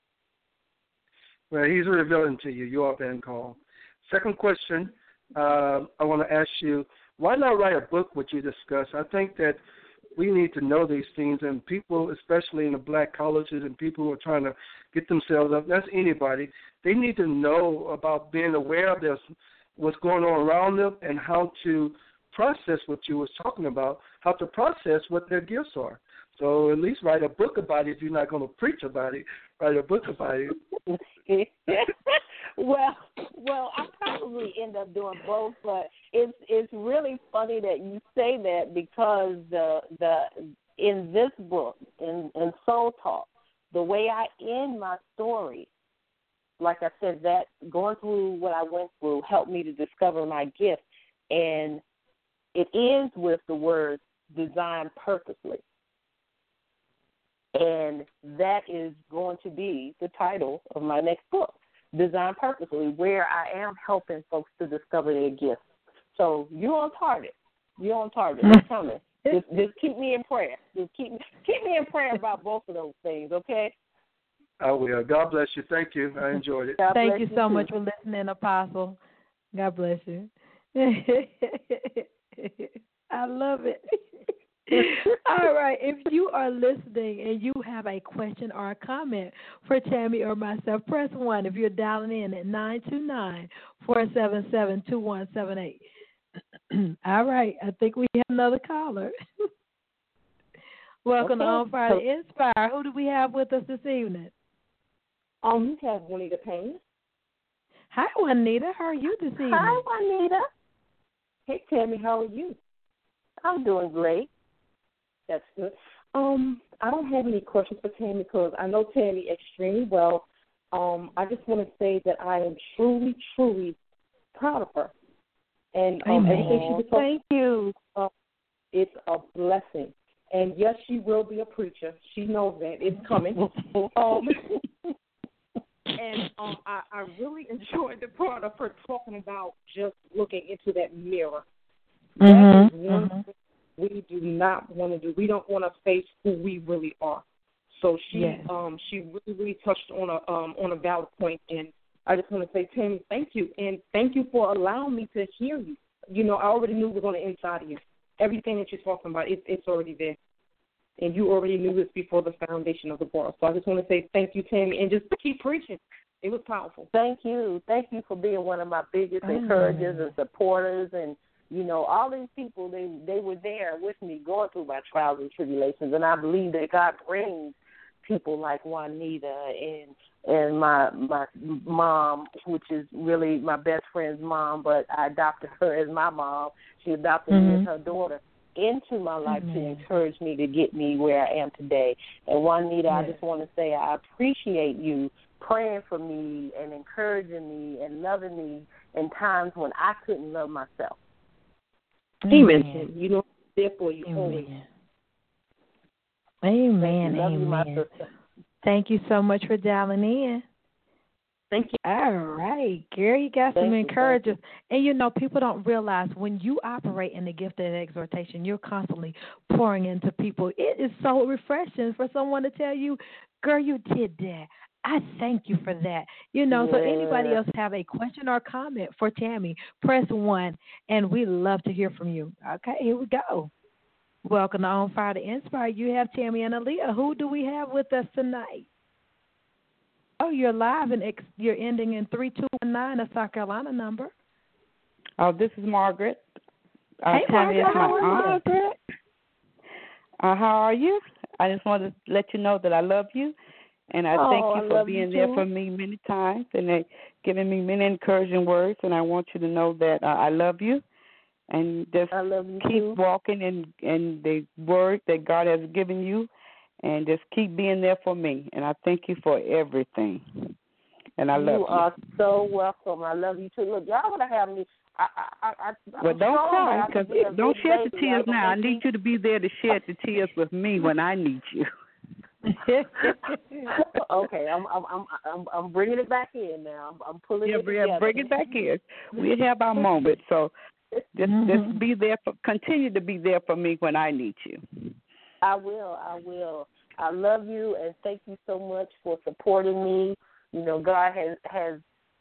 Well, He's revealing to you. You are being called. Second question, I want to ask you, why not write a book what you discuss? I think that we need to know these things, and people, especially in the black colleges and people who are trying to get themselves up, that's anybody, they need to know about being aware of this, what's going on around them and how to process what you was talking about, how to process what their gifts are. So at least write a book about it if you're not going to preach about it. Write a book about it. Well, I probably end up doing both, but it's really funny that you say that because in this book, in Soul Talk, the way I end my story, like I said, that going through what I went through helped me to discover my gift, and it ends with the words "designed purposely." And that is going to be the title of my next book, Designed Purposely, where I am helping folks to discover their gifts. So you're on target. I'm coming. Just keep me in prayer. Just keep me in prayer about both of those things, okay? I will. God bless you. Thank you. I enjoyed it. Thank you so much for listening, Apostle. God bless you. I love it. All right. If you are listening and you have a question or a comment for Tammy or myself, press 1 if you're dialing in at 929-477-2178. All right. I think we have another caller. Welcome to On Fire to Inspire. Who do we have with us this evening? You have Juanita Payne. Hi, Juanita. How are you this evening? Hi, Juanita. Hey, Tammy, how are you? I'm doing great. That's good. I don't have any questions for Tammy because I know Tammy extremely well. I just want to say that I am truly, truly proud of her. And everything she was talking thank you. It's a blessing. And yes, she will be a preacher. She knows that. It's coming. I really enjoyed the part of her talking about just looking into that mirror. That is one thing we do not want to do. We don't want to face who we really are. So she really touched on a valid point, and I just want to say, Tammy, thank you, and thank you for allowing me to hear you. You know, I already knew it was on the inside of you. Everything that you're talking about, it's already there. And you already knew this before the foundation of the world. So I just want to say thank you, Tammy, and just keep preaching. It was powerful. Thank you. Thank you for being one of my biggest encouragers and supporters. And, you know, all these people, they were there with me going through my trials and tribulations. And I believe that God brings people like Juanita and my mom, which is really my best friend's mom, but I adopted her as my mom. She adopted me as her daughter into my life to encourage me to get me where I am today. And Juanita, I just want to say I appreciate you praying for me and encouraging me and loving me in times when I couldn't love myself. Amen. You know, there for you always. Amen. Amen. Thank you so much for dialing in. Thank you. All right, Gary, you got some encouragers. And, you know, people don't realize when you operate in the gift of exhortation, you're constantly pouring into people. It is so refreshing for someone to tell you, girl, you did that. I thank you for that. You know, so anybody else have a question or comment for Tammy, press 1, and we love to hear from you. Okay, here we go. Welcome to On Fire to Inspire. You have Tammy and Aaliyah. Who do we have with us tonight? Oh, you're live, and you're ending in 3219, a South Carolina number. Oh, this is Margaret. Hey, Margaret, how are you, Margaret? How are you? I just wanted to let you know that I love you, and I thank you for being there for me many times and giving me many encouraging words, and I want you to know that I love you, and just keep walking in the word that God has given you, and just keep being there for me. And I thank you for everything. And I love you. You are so welcome. I love you, too. Look, y'all going to have me. Well, don't cry, because don't shed the tears now. I need you to be there to shed the tears with me when I need you. Okay, I'm bringing it back in now. I'm pulling it together. Bring it back in. We have our moment, so just be there. Continue to be there for me when I need you. I will. I love you, and thank you so much for supporting me. You know, God has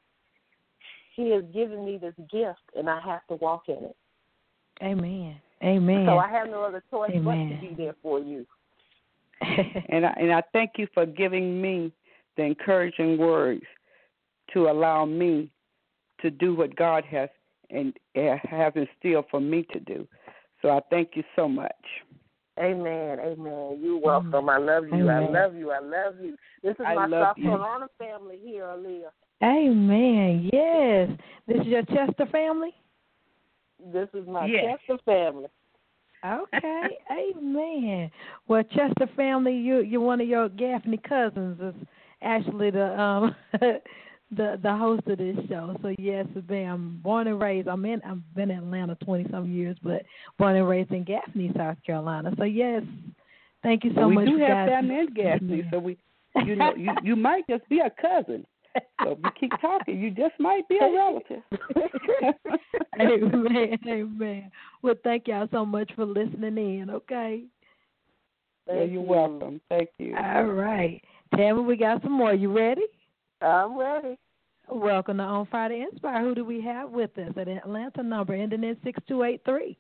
given me this gift, and I have to walk in it. Amen. Amen. So I have no other choice but to be there for you. And I thank you for giving me the encouraging words to allow me to do what God has instilled for me to do. So I thank you so much. Amen. You're welcome. I love you. Amen. I love you. This is my South Carolina family here, Aaliyah. Amen. Yes. This is your Chester family? This is my Chester family. Okay. Amen. Well, Chester family, you're one of your Gaffney cousins is actually the the host of this show. So yes, I'm born and raised. I've been in Atlanta 20-some years, but born and raised in Gaffney, South Carolina. So yes, thank you so much. We do have family in Gaffney, so you might just be a cousin. So if you keep talking, you just might be a relative. Amen. Well, thank y'all so much for listening in. Okay. You're welcome. Thank you. All right, Tammy, we got some more. You ready? I'm ready. Welcome to On Fire to Inspire. Who do we have with us? An Atlanta number ending in 6283.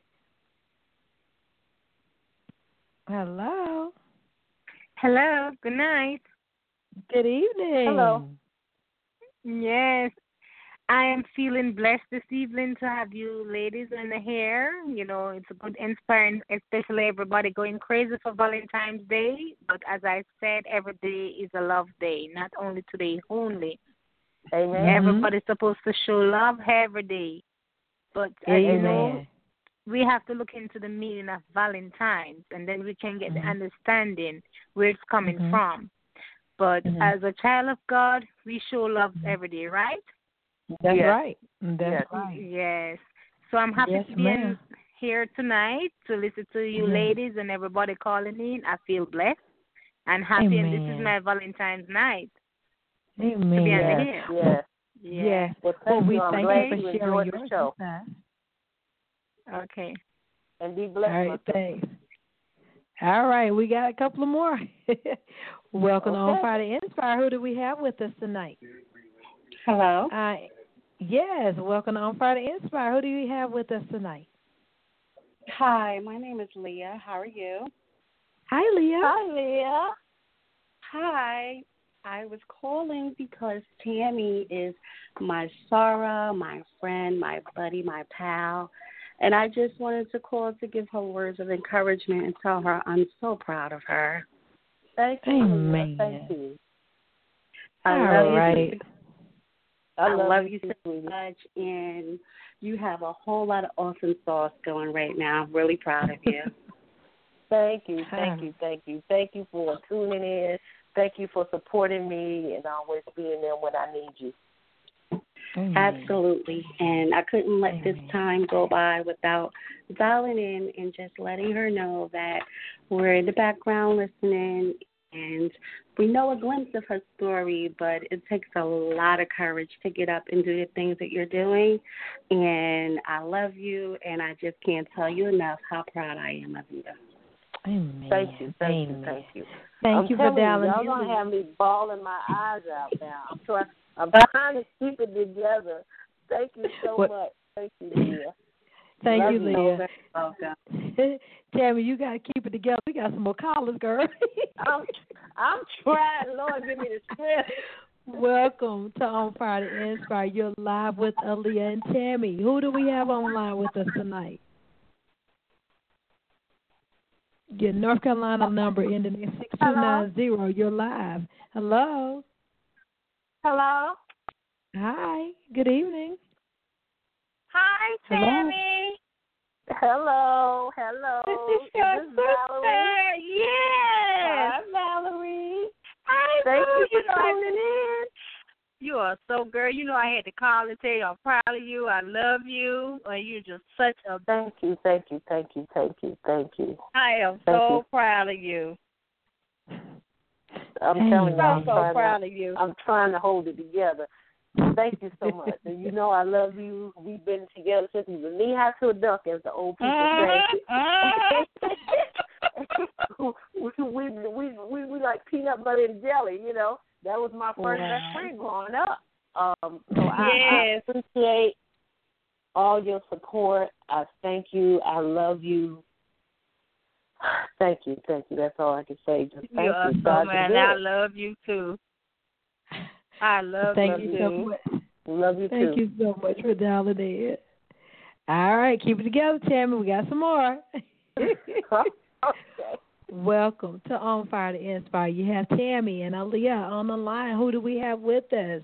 Hello. Hello. Good night. Good evening. Hello. Yes. I am feeling blessed this evening to have you ladies in the hair. You know, it's a good inspiring, especially everybody going crazy for Valentine's Day. But as I said, every day is a love day, not only today only. Amen. Everybody's supposed to show love every day. But as you know, we have to look into the meaning of Valentine's, and then we can get the understanding where it's coming from. But as a child of God, we show love every day, right? That's right. That's right. Yes. So I'm happy to be here tonight to listen to you ladies and everybody calling in. I feel blessed and happy, and this is my Valentine's night. Amen. To be on the air. Yes. Well, we thank you for sharing your your show. Okay. And be blessed. All right, thanks. All right, we got a couple of more. Welcome on Fire to Inspire. Who do we have with us tonight? Hello. Yes, welcome on Fire to Inspire. Who do you have with us tonight? Hi, my name is Leah. How are you? Hi, Leah. Hi, Leah. Hi. I was calling because Tammy is my Sarah, my friend, my buddy, my pal. And I just wanted to call to give her words of encouragement and tell her I'm so proud of her. Thank you. Amen. Thank you. I love you so much, and you have a whole lot of awesome sauce going right now. I'm really proud of you. Thank you. Thank you for tuning in. Thank you for supporting me and always being there when I need you. Absolutely. And I couldn't let this time go by without dialing in and just letting her know that we're in the background listening, and we know a glimpse of her story, but it takes a lot of courage to get up and do the things that you're doing. And I love you, and I just can't tell you enough how proud I am of you. Amen. Thank you. Thank you for dialing in. Y'all gonna have me bawling my eyes out now. I'm trying to keep it together. Thank you so much. Thank you, Leah. Thank you, Leah. Welcome. Tammy, you got to keep it together. We got some more callers, girl. I'm trying. Lord, give me the strength. Welcome to On Fire to Inspire. You're live with Aaliyah and Tammy. Who do we have online with us tonight? Your North Carolina number ending in 6290. You're live. Hello. Hello. Hi. Good evening. Hi, Tammy. Hello. Is this Valerie? Yes. Hi, Valerie. Hi, Thank you for tuning tuning in. You are so girl. You know I had to call and tell you I'm proud of you. I love you. You're just such a. Thank you. I am so proud of you. I'm telling you, I'm so proud of you. I'm trying to hold it together. Thank you so much. And you know I love you. We've been together since we were knee high to a duck, as the old people say. we like peanut butter and jelly, you know. That was my first best friend growing up. So I appreciate all your support. I thank you. I love you. Thank you. That's all I can say. Just thank you. You are so much. I love you too. I love you so much. Love you too. Thank you so much for dialing in. All right, keep it together, Tammy. We got some more. Okay. Welcome to On Fire to Inspire. You have Tammy and Aaliyah on the line. Who do we have with us?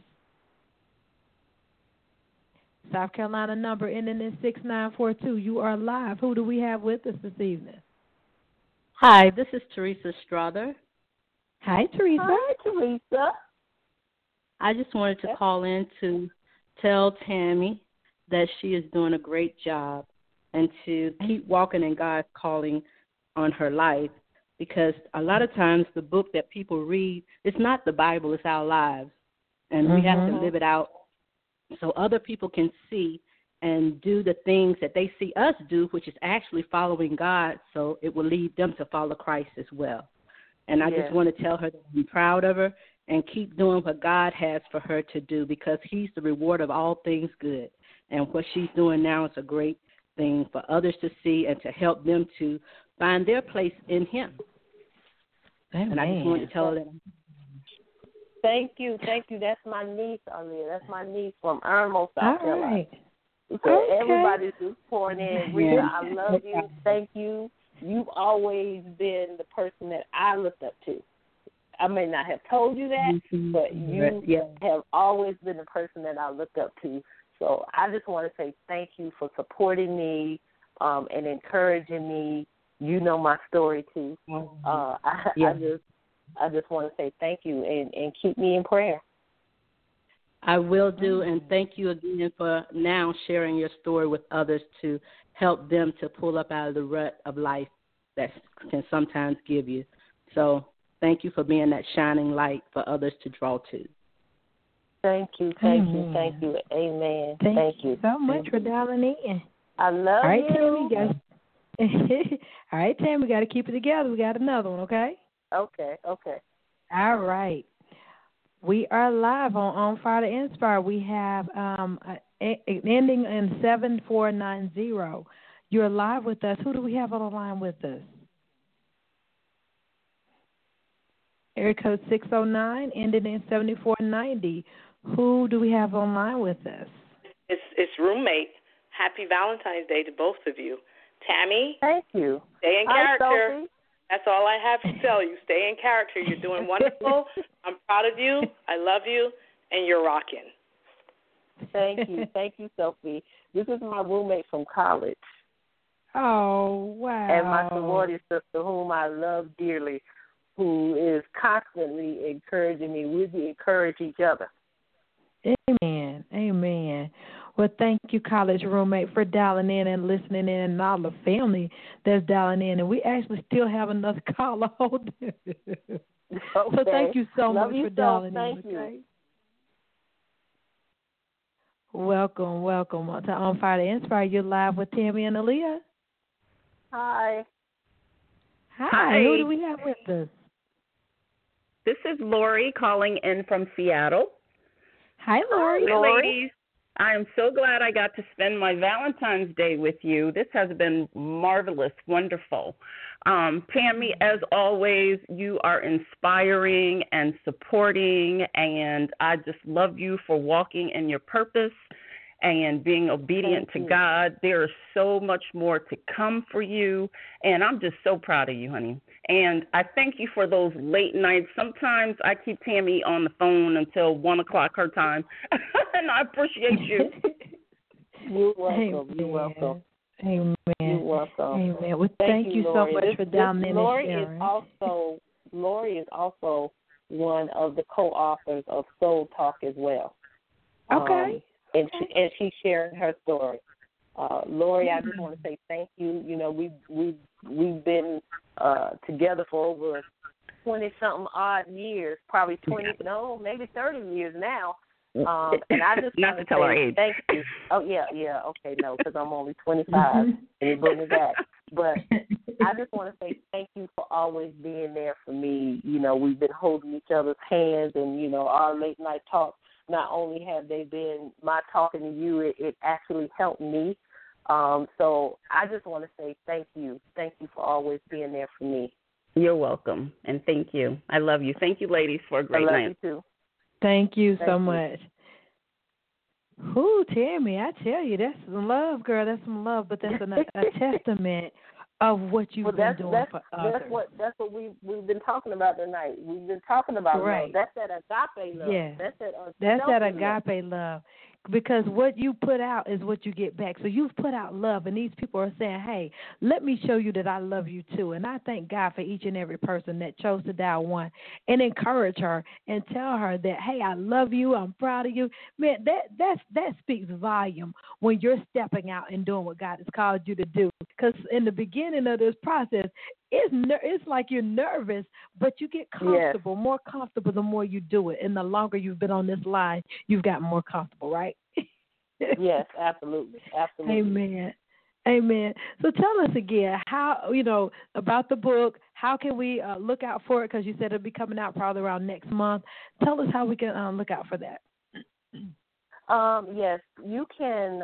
South Carolina number ending in 6942. You are live. Who do we have with us this evening? Hi, this is Teresa Strother. Hi, Teresa. Hi, Teresa. I just wanted to call in to tell Tammy that she is doing a great job and to keep walking in God's calling on her life, because a lot of times the book that people read, it's not the Bible, it's our lives, and we have to live it out so other people can see and do the things that they see us do, which is actually following God, so it will lead them to follow Christ as well. And I just want to tell her that I'm proud of her and keep doing what God has for her to do, because he's the reward of all things good. And what she's doing now is a great thing for others to see and to help them to find their place in him. Amen. And I just wanted to tell her that. Thank you. That's my niece, Aaliyah. That's my niece from Irmo, South Carolina. Right. So everybody's just pouring in. Rita, I love you. Thank you. You've always been the person that I looked up to. I may not have told you that, but you have always been the person that I looked up to. So I just want to say thank you for supporting me. and encouraging me. You know my story too. I just want to say thank you and keep me in prayer. I will do, and thank you again for now sharing your story with others to help them to pull up out of the rut of life that can sometimes give you. So thank you for being that shining light for others to draw to. Thank you. Amen. Thank you so much for dialing in. I love All right, you. Tammy, all right, Tammy, we got to keep it together. We got another one, okay? Okay. All right. We are live on Fire to Inspire. We have ending in 7490. You're live with us. Who do we have on the line with us? Area code 609, ending in 7490. Who do we have online with us? It's roommate. Happy Valentine's Day to both of you. Tammy. Thank you. Stay in character. Sophie. That's all I have to tell you. Stay in character. You're doing wonderful. I'm proud of you. I love you, and you're rocking. Thank you, Sophie. This is my roommate from college. Oh, wow. And my sorority sister, whom I love dearly, who is constantly encouraging me. We encourage each other. Amen. Well, thank you, college roommate, for dialing in and listening in, and all the family that's dialing in. And we actually still have another caller holding. Okay. So thank you so much for dialing in. Thank you. Welcome to On Fire to Inspire. You're live with Tammy and Aaliyah. Hi. Who do we have with us? This is Lori calling in from Seattle. Hi, Lori. Hi, ladies. I am so glad I got to spend my Valentine's Day with you. This has been marvelous, wonderful. Tammy, as always, you are inspiring and supporting, and I just love you for walking in your purpose and being obedient to God. There is so much more to come for you, and I'm just so proud of you, honey. And I thank you for those late nights. Sometimes I keep Tammy on the phone until 1 o'clock her time, and I appreciate you. You're welcome. You're welcome. Amen. You're welcome. Amen. Well, thank you so much for down there. Lori is also one of the co-authors of Soul Talk as well. Okay. And she's sharing her story. Lori, I just want to say thank you. You know, we've been together for over 20-something odd years, probably maybe 30 years now. And I just not want to tell our age. Thank you. Oh yeah, okay, no, because I'm only 25, and it brought me back. But I just want to say thank you for always being there for me. You know, we've been holding each other's hands, and you know, our late night talks. Not only have they been my talking to you, it actually helped me. So I just want to say thank you. Thank you for always being there for me. You're welcome, and thank you. I love you. Thank you, ladies, for a great night. I love you, too. Thank you so much. Ooh, Tammy, I tell you, that's some love, girl. That's some love, but that's a testament of what you've been doing for others. That's what we've been talking about tonight. We've been talking about love. That's that agape love. Yeah. That's that agape love. Because what you put out is what you get back. So you've put out love, and these people are saying, hey, let me show you that I love you too. And I thank God for each and every person that chose to dial one and encourage her and tell her that, hey, I love you, I'm proud of you. Man, that speaks volume when you're stepping out and doing what God has called you to do. Because in the beginning of this process, it's like you're nervous, but you get comfortable, more comfortable the more you do it. And the longer you've been on this line, you've gotten more comfortable, right? Yes, absolutely. Amen. So tell us again how, about the book. How can we look out for it? Because you said it'll be coming out probably around next month. Tell us how we can look out for that. Yes, you can.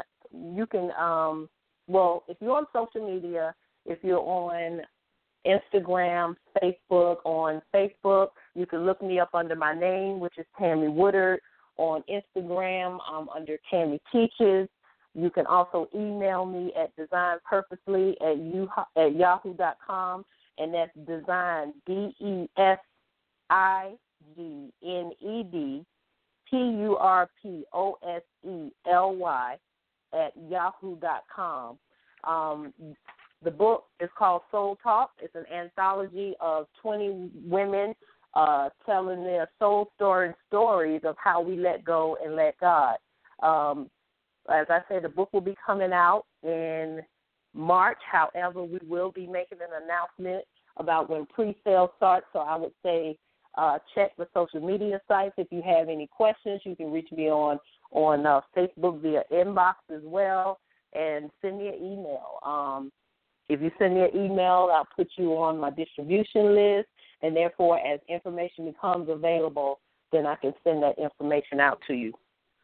Well, if you're on social media, if you're on Instagram, Facebook. On Facebook, you can look me up under my name, which is Tammy Woodard. On Instagram, I'm under Tammy Teaches. You can also email me at designpurposely@yahoo.com, and that's design, DESIGNED PURPOSELY @yahoo.com. The book is called Soul Talk. It's an anthology of 20 women telling their soul stories of how we let go and let God. As I said, the book will be coming out in March. However, we will be making an announcement about when pre-sale starts. So I would say check the social media sites. If you have any questions, you can reach me on Facebook via inbox as well, and send me an email. If you send me an email, I'll put you on my distribution list, and therefore, as information becomes available, then I can send that information out to you.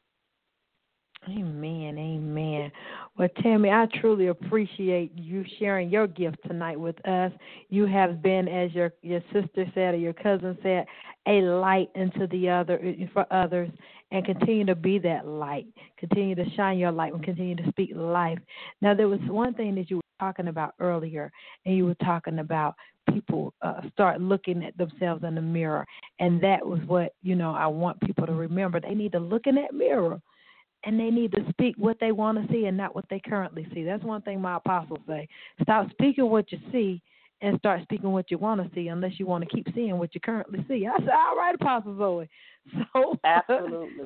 Amen, amen. Well, Tammy, I truly appreciate you sharing your gift tonight with us. You have been, as your sister said or your cousin said, a light for others, and continue to be that light. Continue to shine your light and continue to speak life. Now, there was one thing that you were talking about earlier, and you were talking about people start looking at themselves in the mirror, and that was what, I want people to remember. They need to look in that mirror. And they need to speak what they want to see and not what they currently see. That's one thing my apostles say. Stop speaking what you see and start speaking what you want to see, unless you want to keep seeing what you currently see. I said, all right, Apostle Zoe. So Absolutely.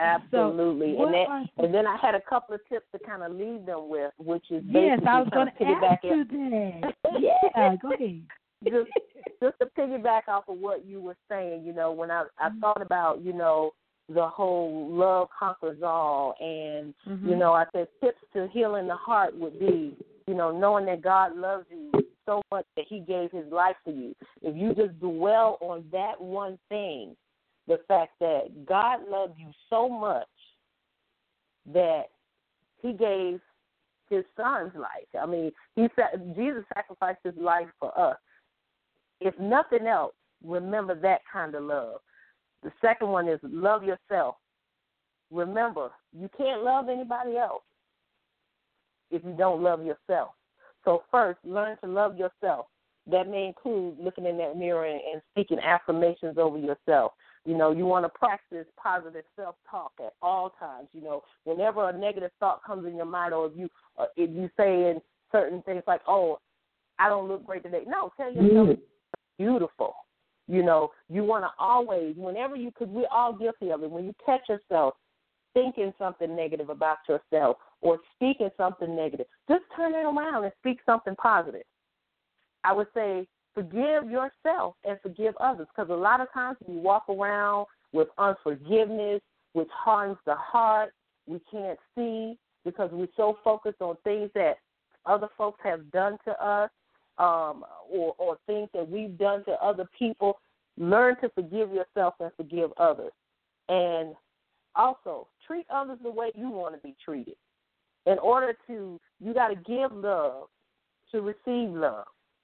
And then I had a couple of tips to kind of leave them with, which is basically yes, I was going to ask you that. Yeah, go ahead. Just to piggyback off of what you were saying, when I thought about, the whole love conquers all, and I said tips to healing the heart would be, knowing that God loves you so much that He gave His life for you. If you just dwell on that one thing, the fact that God loved you so much that He gave His Son's life. I mean, Jesus sacrificed His life for us. If nothing else, remember that kind of love. The second one is love yourself. Remember, you can't love anybody else if you don't love yourself. So first, learn to love yourself. That may include looking in that mirror and speaking affirmations over yourself. You want to practice positive self-talk at all times. Whenever a negative thought comes in your mind, or if you say in certain things like, oh, I don't look great today. No, tell yourself beautiful. You want to always, whenever you, because we're all guilty of it, when you catch yourself thinking something negative about yourself or speaking something negative, just turn it around and speak something positive. I would say forgive yourself and forgive others, because a lot of times we walk around with unforgiveness, which harms the heart. We can't see because we're so focused on things that other folks have done to us. Or things that we've done to other people. Learn to forgive yourself and forgive others. And also, treat others the way you want to be treated. In order to, you got to give love to receive love.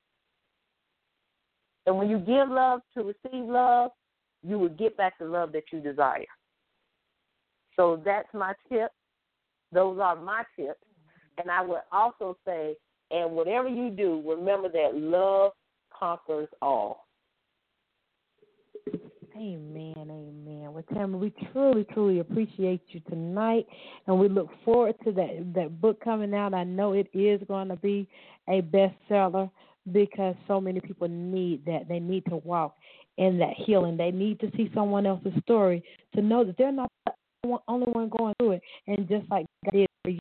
And when you give love to receive love, you will get back the love that you desire. So that's my tip. Those are my tips. And I would also say, and whatever you do, remember that love conquers all. Amen, amen. Well, Tammy, we truly, truly appreciate you tonight, and we look forward to that book coming out. I know it is going to be a bestseller because so many people need that. They need to walk in that healing. They need to see someone else's story to know that they're not the only one going through it, and just like God did for you.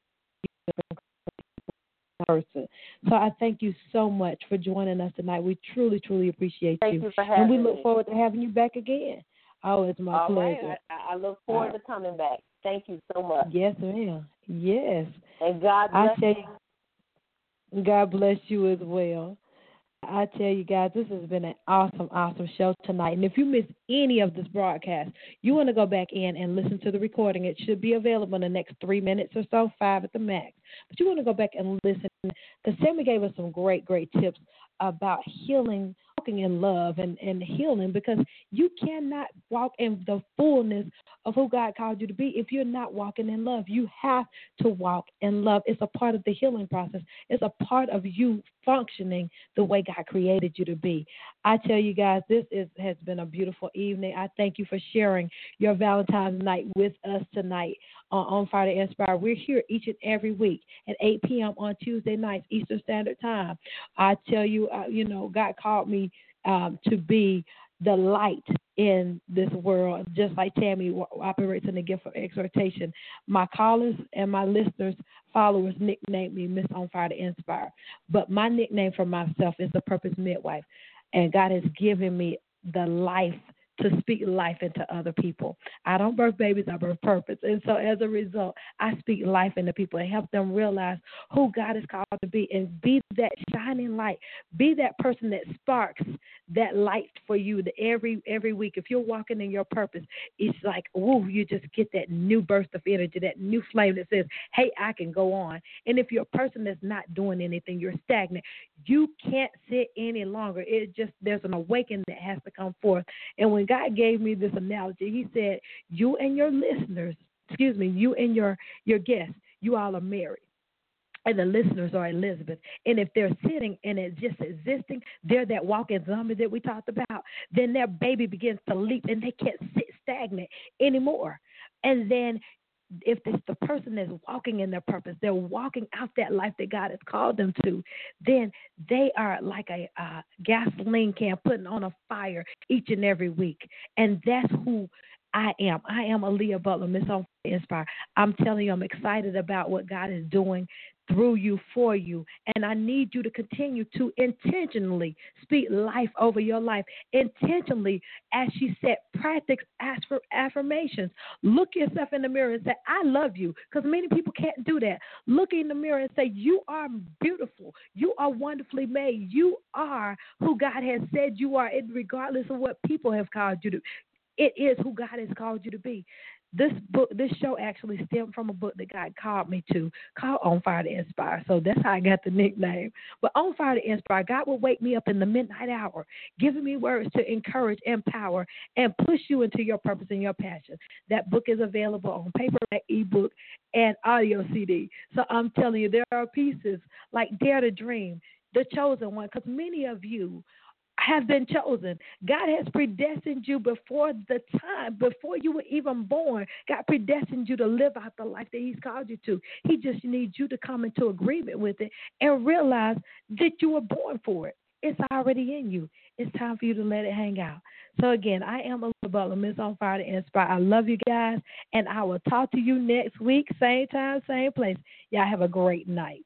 Person. So I thank you so much for joining us tonight. We truly, truly appreciate you. Thank you for having me. And we me. look forward to having you back again. Oh, it's my pleasure. Right. I look forward to coming back. Thank you so much. Yes, ma'am. Yes. And God bless you. God bless you as well. I tell you guys, this has been an awesome, awesome show tonight. And if you missed any of this broadcast, you want to go back in and listen to the recording. It should be available in the next 3 minutes or so, 5 at the max. But you want to go back and listen, because Sammy gave us some great, great tips about healing, walking in love and healing, because you cannot walk in the fullness of who God called you to be if you're not walking in love. You have to walk in love. It's a part of the healing process. It's a part of you functioning the way God created you to be. I tell you guys, this has been a beautiful evening. I thank you for sharing your Valentine's night with us tonight on Fire to Inspire. We're here each and every week at 8 p.m. on Tuesday nights, Eastern Standard Time. I tell you, God called me to be the light in this world, just like Tammy operates in the gift of exhortation. My callers and my listeners, followers nickname me Miss On Fire to Inspire. But my nickname for myself is the Purpose Midwife. And God has given me the life to speak life into other people. I don't birth babies, I birth purpose. And so as a result, I speak life into people and help them realize who God is called to be and be that shining light. Be that person that sparks that light for you every week. If you're walking in your purpose, it's like, woo, you just get that new burst of energy, that new flame that says, hey, I can go on. And if you're a person that's not doing anything, you're stagnant, you can't sit any longer. There's an awakening that has to come forth. And when God gave me this analogy, he said, you and your listeners, you and your guests, you all are Mary. And the listeners are Elizabeth. And if they're sitting and it's just existing, they're that walking zombie that we talked about, then their baby begins to leap and they can't sit stagnant anymore. And then if it's the person that's walking in their purpose, they're walking out that life that God has called them to, then they are like a gasoline can putting on a fire each and every week. And that's who I am. I am Aaliyah Butler, Miss On Inspire. I'm telling you, I'm excited about what God is doing through you, for you. And I need you to continue to intentionally speak life over your life. Intentionally, as she said, practice affirmations. Look yourself in the mirror and say, I love you. Because many people can't do that. Look in the mirror and say, you are beautiful. You are wonderfully made. You are who God has said you are, regardless of what people have called you to. It is who God has called you to be. This show actually stemmed from a book that God called me to, called On Fire to Inspire. So that's how I got the nickname. But On Fire to Inspire, God will wake me up in the midnight hour, giving me words to encourage, empower, and push you into your purpose and your passion. That book is available on paperback, ebook, and audio CD. So I'm telling you, there are pieces like Dare to Dream, The Chosen One, because many of you have been chosen. God has predestined you before the time, before you were even born. God predestined you to live out the life that he's called you to. He just needs you to come into agreement with it and realize that you were born for it. It's already in you. It's time for you to let it hang out. So again, I am Aaliyah Butler, Miss On Fire to Inspire. I love you guys, and I will talk to you next week, same time, same place. Y'all have a great night.